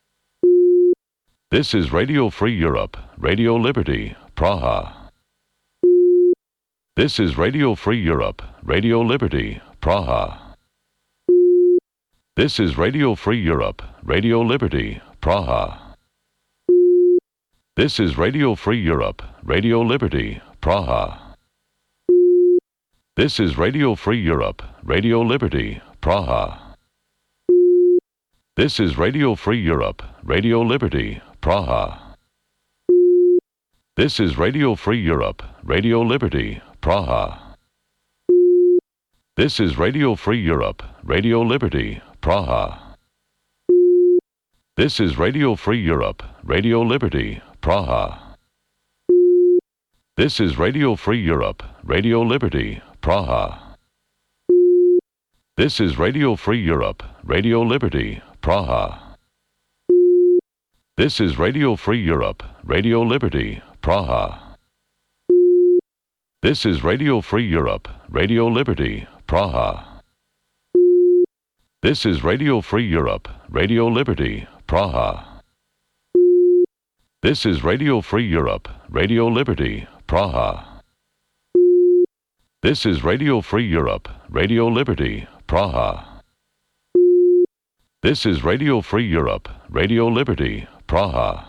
This is Radio Free Europe, Radio Liberty, Praha. This is Radio Free Europe, Radio Liberty, Praha. This is Radio Free Europe, Radio Liberty, Praha. This is Radio Free Europe, Radio Liberty, Praha. This is Radio Free Europe, Radio Liberty, Praha. This is Radio Free Europe, Radio Liberty, Praha. This is Radio Free Europe, Radio Liberty, Praha. This is Radio Free Europe, Radio Liberty, Praha. This is Radio Free Europe, Radio Liberty, Praha. This is Radio Free Europe, Radio Liberty, Praha. This is Radio Free Europe, Radio Liberty, Praha. This is Radio Free Europe, Radio Liberty, Praha. This is Radio Free Europe, Radio Liberty, Praha. This is Radio Free Europe, Radio Liberty, Praha. This is Radio Free Europe, Radio Liberty, Praha. This is Radio Free Europe, Radio Liberty, Praha. This is Radio Free Europe, Radio Liberty, Praha.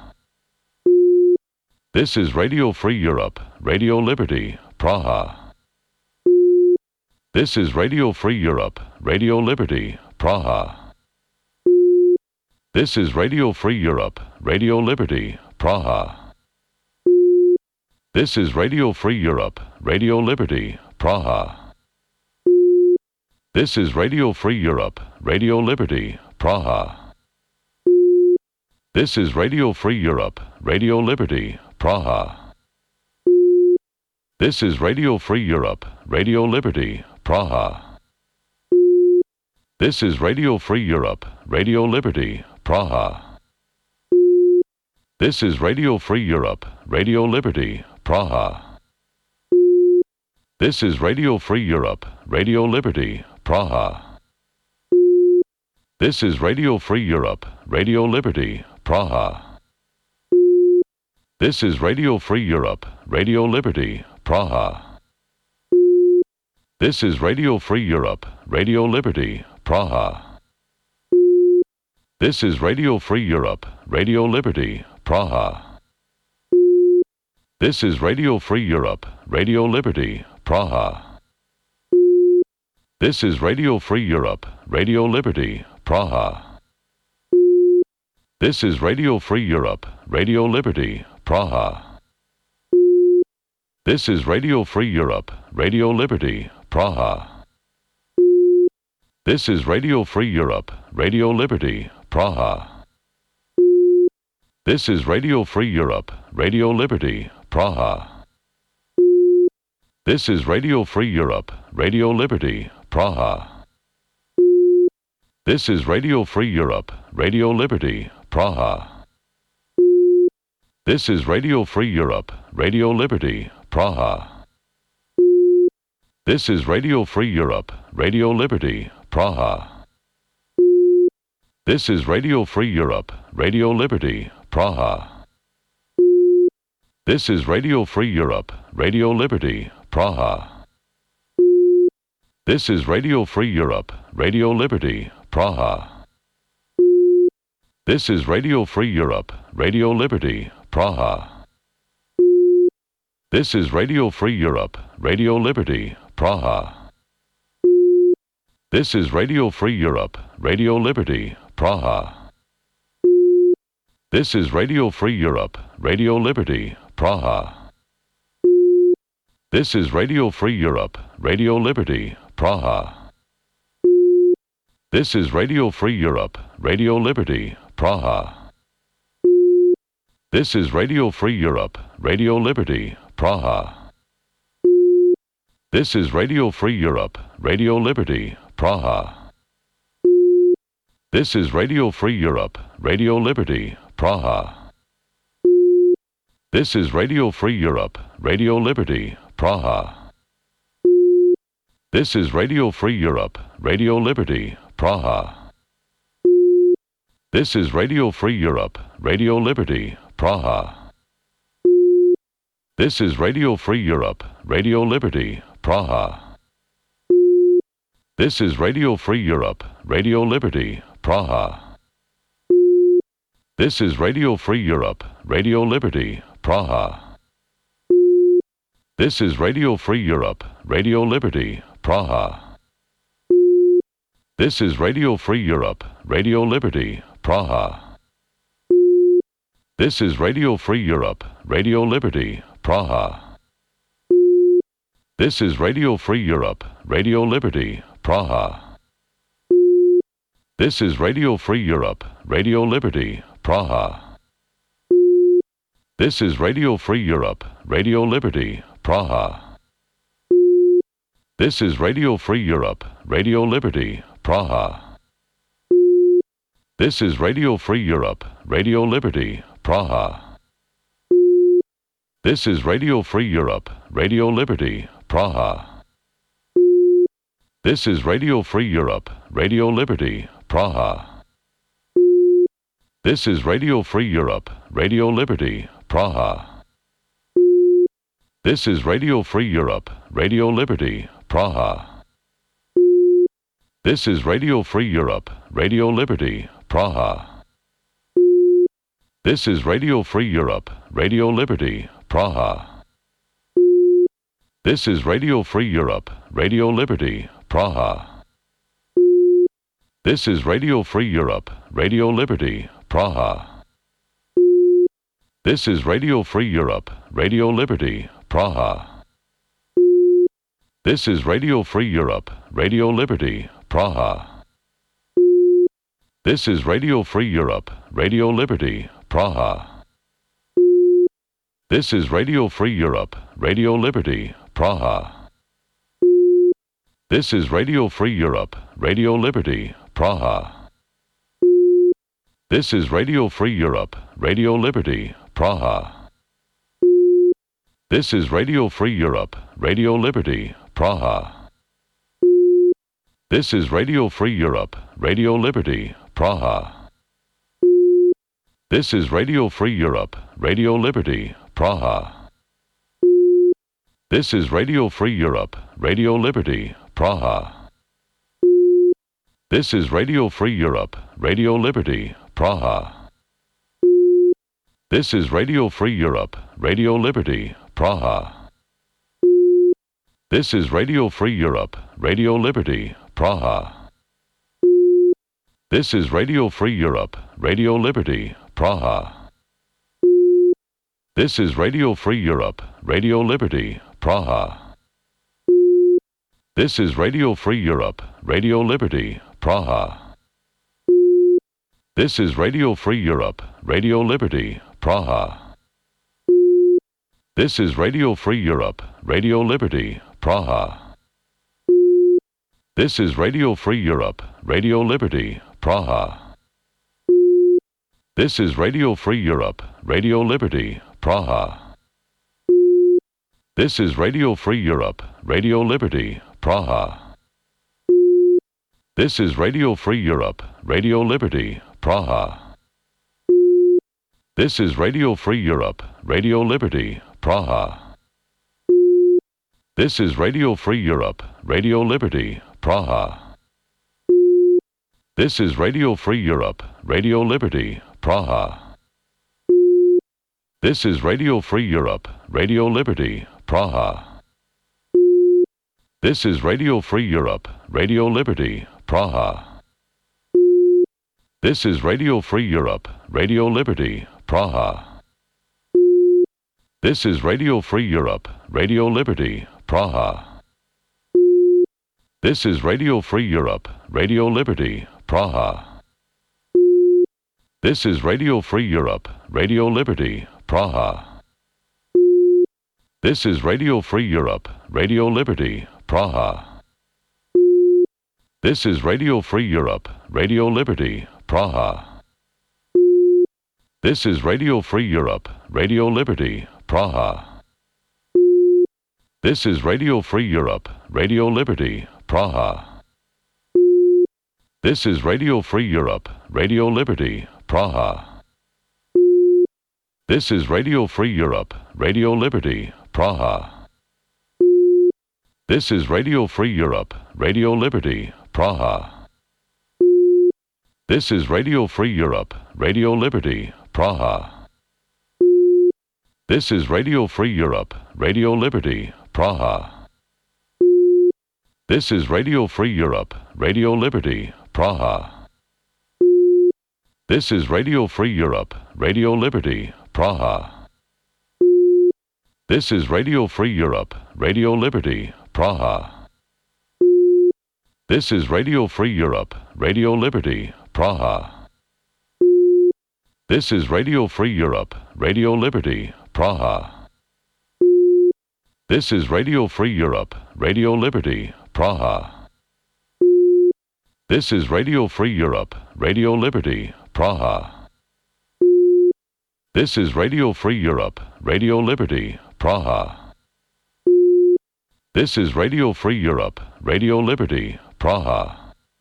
This is Radio Free Europe, Radio Liberty, Praha. This is Radio Free Europe, Radio Liberty, Praha. This is Radio Free Europe, Radio Liberty, Praha. This is Radio Free Europe, Radio Liberty, Praha. This is Radio Free Europe, Radio Liberty, Praha. This is Radio Free Europe, Radio Liberty, Praha. This is Radio Free Europe, Radio Liberty, Praha. This is Radio Free Europe, Radio Liberty, Praha. This is Radio Free Europe, Radio Liberty, Praha. This is Radio Free Europe, Radio Liberty, Praha. This is Radio Free Europe, Radio Liberty, Praha. This is Radio Free Europe, Radio Liberty, Praha. This is Radio Free Europe, Radio Liberty, Praha. This is Radio Free Europe, Radio Liberty, Praha. This is Radio Free Europe, Radio Liberty, Praha. This is Radio Free Europe, Radio Liberty, Praha. This is Radio Free Europe, Radio Liberty, Praha. This is Radio Free Europe, Radio Liberty, Praha. This is Radio Free Europe, Radio Liberty, Praha. This is Radio Free Europe, Radio Liberty, Praha. This is Radio Free Europe, Radio Liberty, Praha. This is Radio Free Europe, Radio Liberty, Praha. This is Radio Free Europe, Radio Liberty, Praha. This is Radio Free Europe, Radio Liberty, Praha. This is Radio Free Europe, Radio Liberty, Praha. This is Radio Free Europe, Radio Liberty, Praha. This is Radio Free Europe, Radio Liberty, Praha. This is Radio Free Europe, Radio Liberty, Praha. This is Radio Free Europe, Radio Liberty, Praha. This is Radio Free Europe, Radio Liberty, Praha. This is Radio Free Europe, Radio Liberty, Praha. This is Radio Free Europe, Radio Liberty, Praha. This is Radio Free Europe, Radio Liberty, Praha. This is Radio Free Europe, Radio Liberty, Praha. This is Radio Free Europe, Radio Liberty, Praha. This is Radio Free Europe, Radio Liberty, Praha. This is Radio Free Europe, Radio Liberty, Praha. This is Radio Free Europe, Radio Liberty, Praha. This is Radio Free Europe, Radio Liberty, Praha. This is Radio Free Europe, Radio Liberty, Praha. This is Radio Free Europe, Radio Liberty, Praha. This is Radio Free Europe, Radio Liberty, Praha. This is Radio Free Europe, Radio Liberty, Praha. This is Radio Free Europe, Radio Liberty, Praha. This is Radio Free Europe, Radio Liberty, Praha. This is Radio Free Europe, Radio Liberty, Praha. This is Radio Free Europe, Radio Liberty, Praha. This is Radio Free Europe, Radio Liberty, Praha. This is Radio Free Europe, Radio Liberty, Praha. This is Radio Free Europe, Radio Liberty, Praha. This is Radio Free Europe, Radio Liberty, Praha. This is Radio Free Europe, Radio Liberty, Praha. This is Radio Free Europe, Radio Liberty, Praha. This is Radio Free Europe, Radio Liberty, Praha. This is Radio Free Europe, Radio Liberty, Praha. This is Radio Free Europe, Radio Liberty, Praha. This is Radio Free Europe, Radio Liberty, Praha. This is Radio Free Europe, Radio Liberty, Praha. This is Radio Free Europe, Radio Liberty, Praha. This is Radio Free Europe, Radio Liberty, Praha. This is Radio Free Europe, Radio Liberty, Praha. This is Radio Free Europe, Radio Liberty, Praha. This is Radio Free Europe, Radio Liberty, Praha. This is Radio Free Europe, Radio Liberty, Praha. This is Radio Free Europe, Radio Liberty, Praha. This is Radio Free Europe, Radio Liberty, Praha. This is Radio Free Europe, Radio Liberty, Praha. This is Radio Free Europe, Radio Liberty, Praha. This is Radio Free Europe, Radio Liberty, Praha. This is Radio Free Europe, Radio Liberty, Praha. This is Radio Free Europe, Radio Liberty, Praha. This is Radio Free Europe, Radio Liberty, Praha. This is Radio Free Europe, Radio Liberty, Praha. This is Radio Free Europe, Radio Liberty, Praha. This is Radio Free Europe, Radio Liberty, Praha. This is Radio Free Europe, Radio Liberty, Praha. This is Radio Free Europe, Radio Liberty, Praha. This is Radio Free Europe, Radio Liberty, Praha. This is Radio Free Europe, Radio Liberty, Praha. This is Radio Free Europe, Radio Liberty, Praha. This is Radio Free Europe, Radio Liberty, Praha. This is Radio Free Europe, Radio Liberty, Praha. This is Radio Free Europe, Radio Liberty, Praha. This is Radio Free Europe, Radio Liberty, Praha. This is Radio Free Europe, Radio Liberty, Praha. This is Radio Free Europe, Radio Liberty, Praha. This is Radio Free Europe, Radio Liberty, Praha. This is Radio Free Europe, Radio Liberty, Praha. This is Radio Free Europe, Radio Liberty, Praha. This is Radio Free Europe, Radio Liberty, Praha. This is Radio Free Europe, Radio Liberty, Praha. This is Radio Free Europe, Radio Liberty, Praha. This is Radio Free Europe, Radio Liberty, Praha. This is Radio Free Europe, Radio Liberty, Praha. This is Radio Free Europe, Radio Liberty, Praha. This is Radio Free Europe, Radio Liberty, Praha. This is Radio Free Europe, Radio Liberty, Praha. This is Radio Free Europe, Radio Liberty, Praha. This is Radio Free Europe, Radio Liberty, Praha. This is Radio Free Europe, Radio Liberty, Praha. This is Radio Free Europe, Radio Liberty, Praha. This is Radio Free Europe, Radio Liberty, Praha. This is Radio Free Europe, Radio Liberty, Praha. This is Radio Free Europe, Radio Liberty, Praha. This is Radio Free Europe, Radio Liberty, Praha. This is Radio Free Europe, Radio Liberty, Praha. This is Radio Free Europe, Radio Liberty, Praha.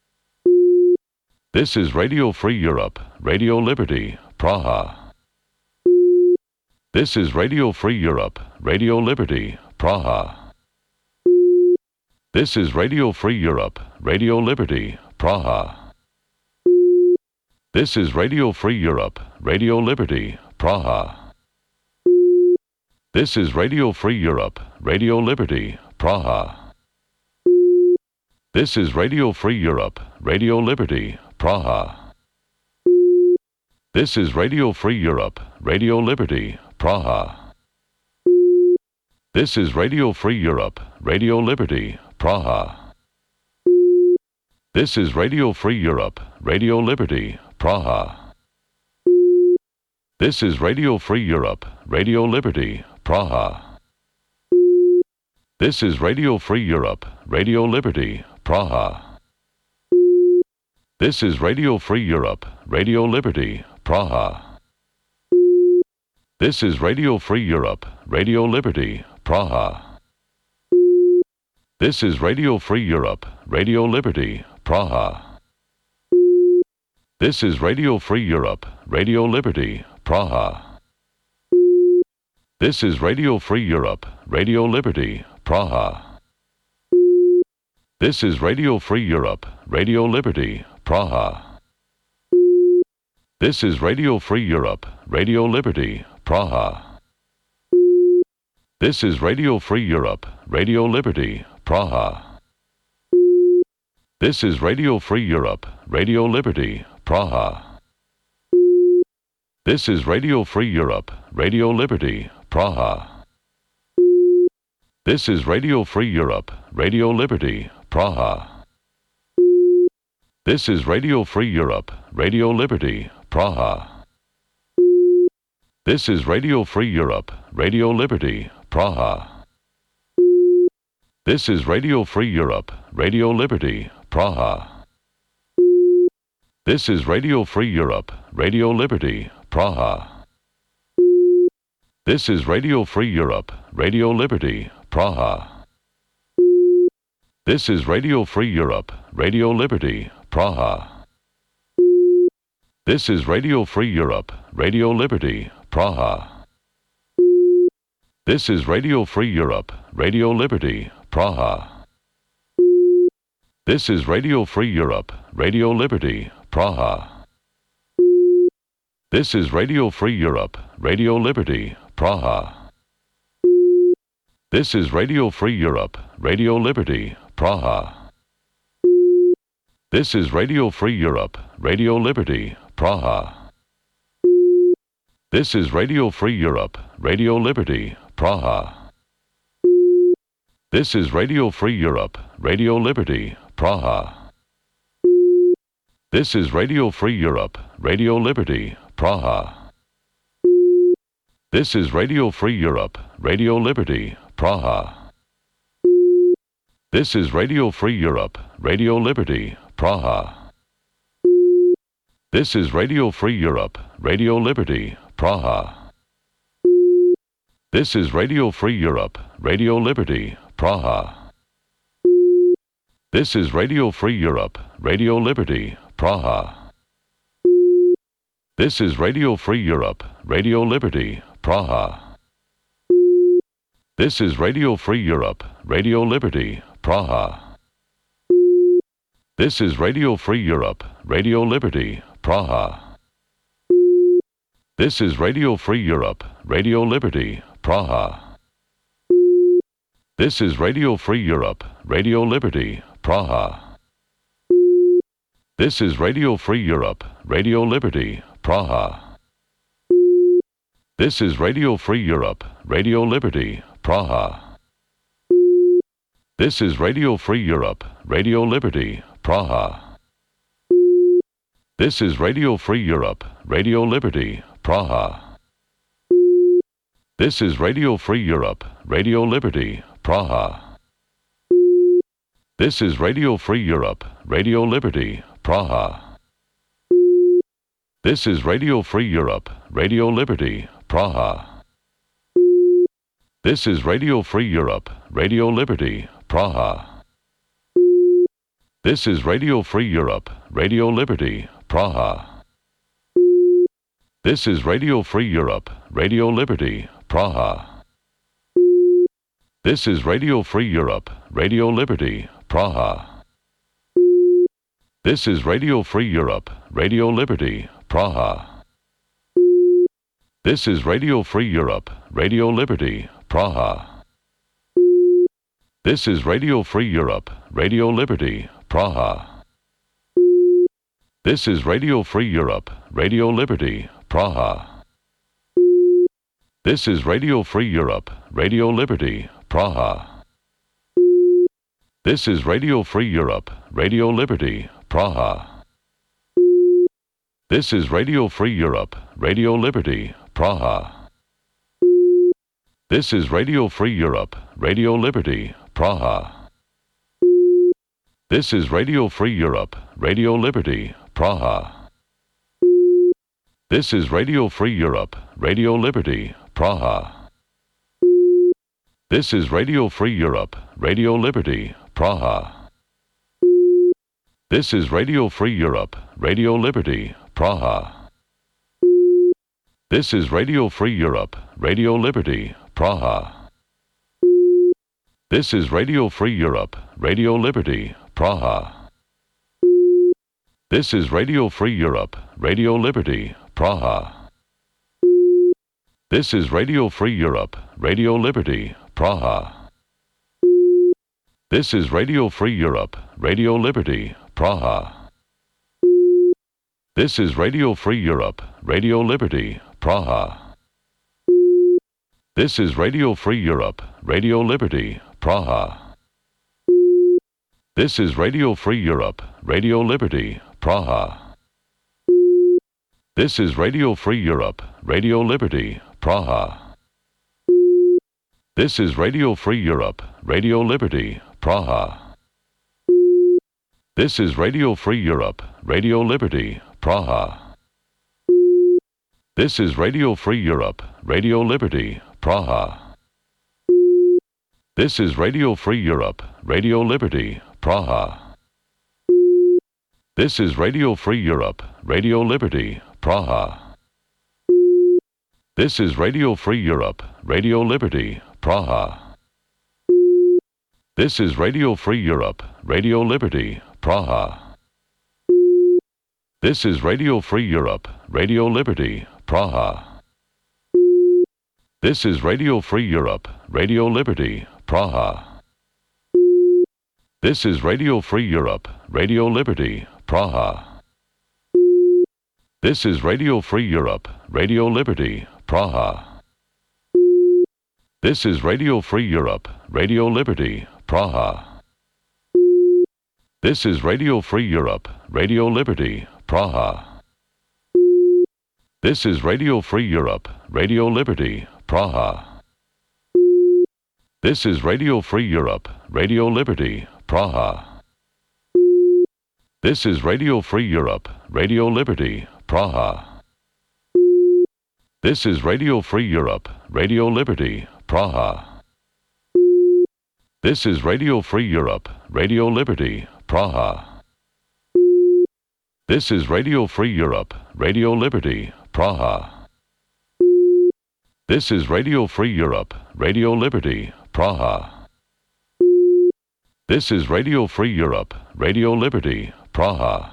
This is Radio Free Europe, Radio Liberty, Praha. This is Radio Free Europe, Radio Liberty, Praha. This is Radio Free Europe, Radio Liberty, Praha. This is Radio Free Europe, Radio Liberty, Praha. This is Radio Free Europe, Radio Liberty, Praha. This is Radio Free Europe, Radio Liberty, Praha. This is Radio Free Europe, Radio Liberty, Praha. This is Radio Free Europe, Radio Liberty, Praha. This is Radio Free Europe, Radio Liberty, Praha. This is Radio Free Europe, Radio Liberty, Praha. This is Radio Free Europe, Radio Liberty, Praha. This is Radio Free Europe, Radio Liberty, Praha. This is Radio Free Europe, Radio Liberty, Praha. This is Radio Free Europe, Radio Liberty, Praha. This is Radio Free Europe, Radio Liberty, Praha. This is Radio Free Europe, Radio Liberty, Praha. This is Radio Free Europe, Radio Liberty, Praha. This is Radio Free Europe, Radio Liberty, Praha. This is Radio Free Europe, Radio Liberty, Praha. This is Radio Free Europe, Radio Liberty, Praha. This is Radio Free Europe, Radio Liberty, Praha. This is Radio Free Europe, Radio Liberty, Praha. This is Radio Free Europe, Radio Liberty, Praha. This is Radio Free Europe, Radio Liberty, Praha. This is Radio Free Europe, Radio Liberty, Praha. This is Radio Free Europe, Radio Liberty, Praha. This is Radio Free Europe, Radio Liberty, Praha. This is Radio Free Europe, Radio Liberty, Praha. This is Radio Free Europe, Radio Liberty, Praha. This is Radio Free Europe, Radio Liberty, Praha. This is Radio Free Europe, Radio Liberty, Praha. This is Radio Free Europe, Radio Liberty, Praha. This is Radio Free Europe, Radio Liberty, Praha. This is Radio Free Europe, Radio Liberty, Praha. This is Radio Free Europe, Radio Liberty, Praha. This is Radio Free Europe, Radio Liberty, Praha. This is Radio Free Europe, Radio Liberty, Praha. This is Radio Free Europe, Radio Liberty, Praha. This is Radio Free Europe, Radio Liberty, Praha. This is Radio Free Europe, Radio Liberty, Praha. This is Radio Free Europe, Radio Liberty, Praha. This is Radio Free Europe, Radio Liberty, Praha. This is Radio Free Europe, Radio Liberty, Praha. This is Radio Free Europe, Radio Liberty, Praha. This is Radio Free Europe, Radio Liberty, Praha. This is Radio Free Europe, Radio Liberty, Praha. This is Radio Free Europe, Radio Liberty, Praha. This is Radio Free Europe, Radio Liberty, Praha. This is Radio Free Europe, Radio Liberty, Praha. This is Radio Free Europe, Radio Liberty, Praha. This is Radio Free Europe, Radio Liberty, Praha. This is Radio Free Europe, Radio Liberty, Praha. This is Radio Free Europe, Radio Liberty, Praha. This is Radio Free Europe, Radio Liberty, Praha. This is Radio Free Europe, Radio Liberty, Praha. This is Radio Free Europe, Radio Liberty, Praha. This is Radio Free Europe, Radio Liberty, Praha. This is Radio Free Europe, Radio Liberty, Praha. This is Radio Free Europe, Radio Liberty, Praha. This is Radio Free Europe, Radio Liberty, Praha. This is Radio Free Europe, Radio Liberty, Praha. This is Radio Free Europe, Radio Liberty, Praha. This is Radio Free Europe, Radio Liberty, Praha. This is Radio Free Europe, Radio Liberty, Praha. This is Radio Free Europe, Radio Liberty, Praha. This is Radio Free Europe, Radio Liberty, Praha. This is Radio Free Europe, Radio Liberty, Praha. This is Radio Free Europe, Radio Liberty, Praha. This is Radio Free Europe, Radio Liberty, Praha. This is Radio Free Europe, Radio Liberty, Praha. This is Radio Free Europe, Radio Liberty, Praha. This is Radio Free Europe, Radio Liberty, Praha. This is Radio Free Europe, Radio Liberty, Praha. This is Radio Free Europe, Radio Liberty, Praha. This is Radio Free Europe, Radio Liberty, Praha. This is Radio Free Europe, Radio Liberty, Praha. This is Radio Free Europe, Radio Liberty, Praha. This is Radio Free Europe, Radio Liberty, Praha. This is Radio Free Europe, Radio Liberty, Praha. This is Radio Free Europe, Radio Liberty, Praha. This is Radio Free Europe, Radio Liberty, Praha. This is Radio Free Europe, Radio Liberty, Praha. This is Radio Free Europe, Radio Liberty, Praha. This is Radio Free Europe, Radio Liberty, Praha. This is Radio Free Europe, Radio Liberty, Praha. This is Radio Free Europe, Radio Liberty, Praha. This is Radio Free Europe, Radio Liberty, Praha. This is Radio Free Europe, Radio Liberty, Praha. This is Radio Free Europe, Radio Liberty, Praha. This is Radio Free Europe, Radio Liberty, Praha. This is Radio Free Europe, Radio Liberty, Praha. This is Radio Free Europe, Radio Liberty, Praha. This is Radio Free Europe, Radio Liberty, Praha. This is Radio Free Europe, Radio Liberty, Praha. This is Radio Free Europe, Radio Liberty, Praha. This is Radio Free Europe, Radio Liberty, Praha. This is Radio Free Europe, Radio Liberty, Praha. This is Radio Free Europe, Radio Liberty, Praha. This is Radio Free Europe, Radio Liberty, Praha. This is Radio Free Europe, Radio Liberty, Praha.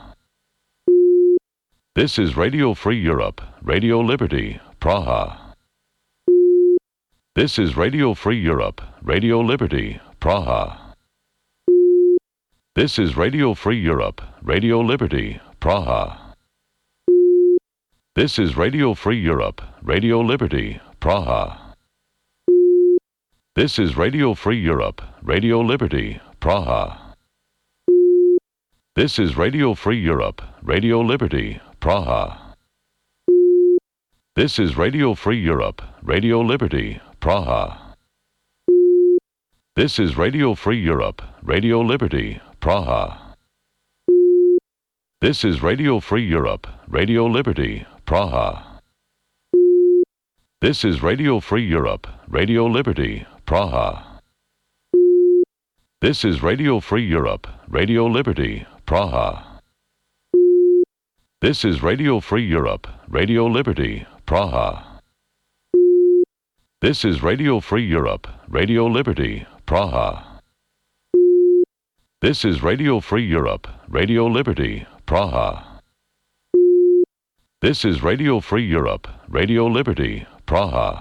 This is Radio Free Europe, Radio Liberty, Praha. This is Radio Free Europe, Radio Liberty, Praha. This is Radio Free Europe, Radio Liberty, Praha. This is Radio Free Europe, Radio Liberty, Praha. This is Radio Free Europe, Radio Liberty, Praha. This is Radio Free Europe, Radio Liberty, Praha. This is Radio Free Europe, Radio Liberty, Praha. This is Radio Free Europe, Radio Liberty, Praha. This is Radio Free Europe, Radio Liberty, Praha. This is Radio Free Europe, Radio Liberty, Praha. This is Radio Free Europe, Radio Liberty, Praha. This is Radio Free Europe, Radio Liberty, Praha. This is Radio Free Europe, Radio Liberty, Praha. This is Radio Free Europe, Radio Liberty, Praha. This is Radio Free Europe, Radio Liberty, Praha.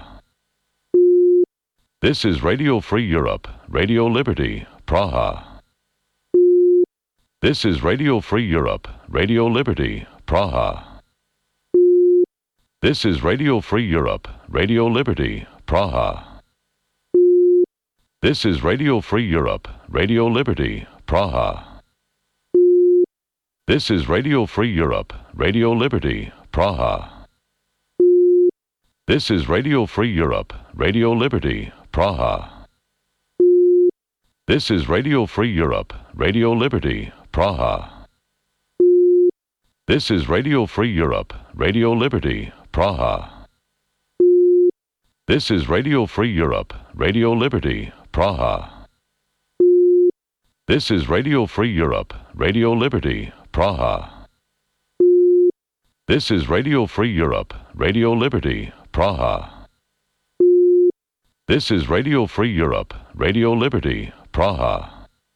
This is Radio Free Europe, Radio Liberty, Praha. This is Radio Free Europe, Radio Liberty, Praha. This is Radio Free Europe, Radio Liberty, Praha. This is Radio Free Europe, Radio Liberty, Praha. This is Radio Free Europe, Radio Liberty, Praha. This is Radio Free Europe, Radio Liberty, Praha. This is Radio Free Europe, Radio Liberty, Praha. This is Radio Free Europe, Radio Liberty, Praha. This is Radio Free Europe, Radio Liberty, Praha. This is Radio Free Europe, Radio Liberty, Praha. This is Radio Free Europe, Radio Liberty, Praha. This is Radio Free Europe, Radio Liberty, Praha.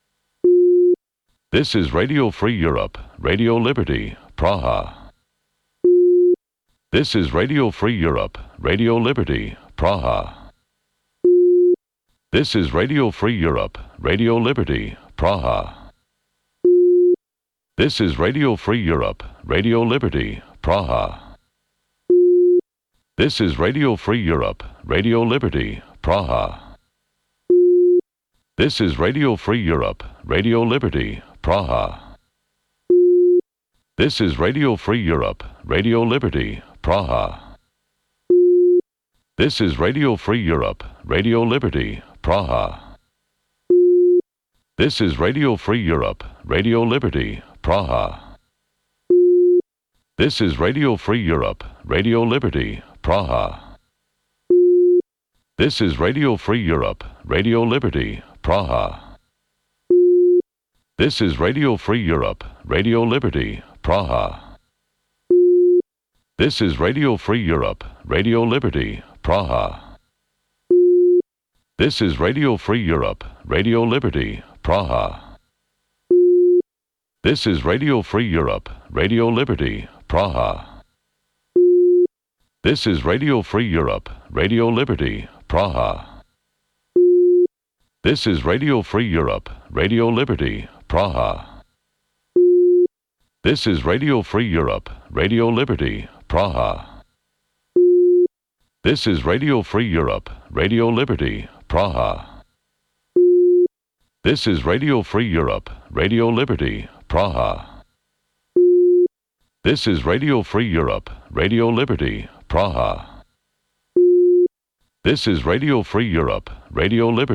This is Radio Free Europe, Radio Liberty, Praha. This is Radio Free Europe, Radio Liberty, Praha. This is Radio Free Europe, Radio Liberty, Praha. This is Radio Free Europe, Radio Liberty, Praha. This is Radio Free Europe, Radio Liberty, Praha. This is Radio Free Europe, Radio Liberty, Praha. This is Radio Free Europe, Radio Liberty, Praha. This is Radio Free Europe, Radio Liberty, Praha. This is Radio Free Europe, Radio Liberty, Praha. This is Radio Free Europe, Radio Liberty, Praha. This is Radio Free Europe, Radio Liberty, Praha. This is Radio Free Europe, Radio Liberty, Praha. This is Radio Free Europe, Radio Liberty, Praha. This is Radio Free Europe, Radio Liberty, Praha. This is Radio Free Europe, Radio Liberty, Praha. This is Radio Free Europe, Radio Liberty, Praha. This is Radio Free Europe, Radio Liberty, Praha. This is Radio Free Europe, Radio Liberty, Praha. This is Radio Free Europe, Radio Liberty, Praha. This is Radio Free Europe, Radio Liberty, Praha. This is Radio Free Europe, Radio Liberty, Praha. This is Radio Free Europe, Radio Liberty.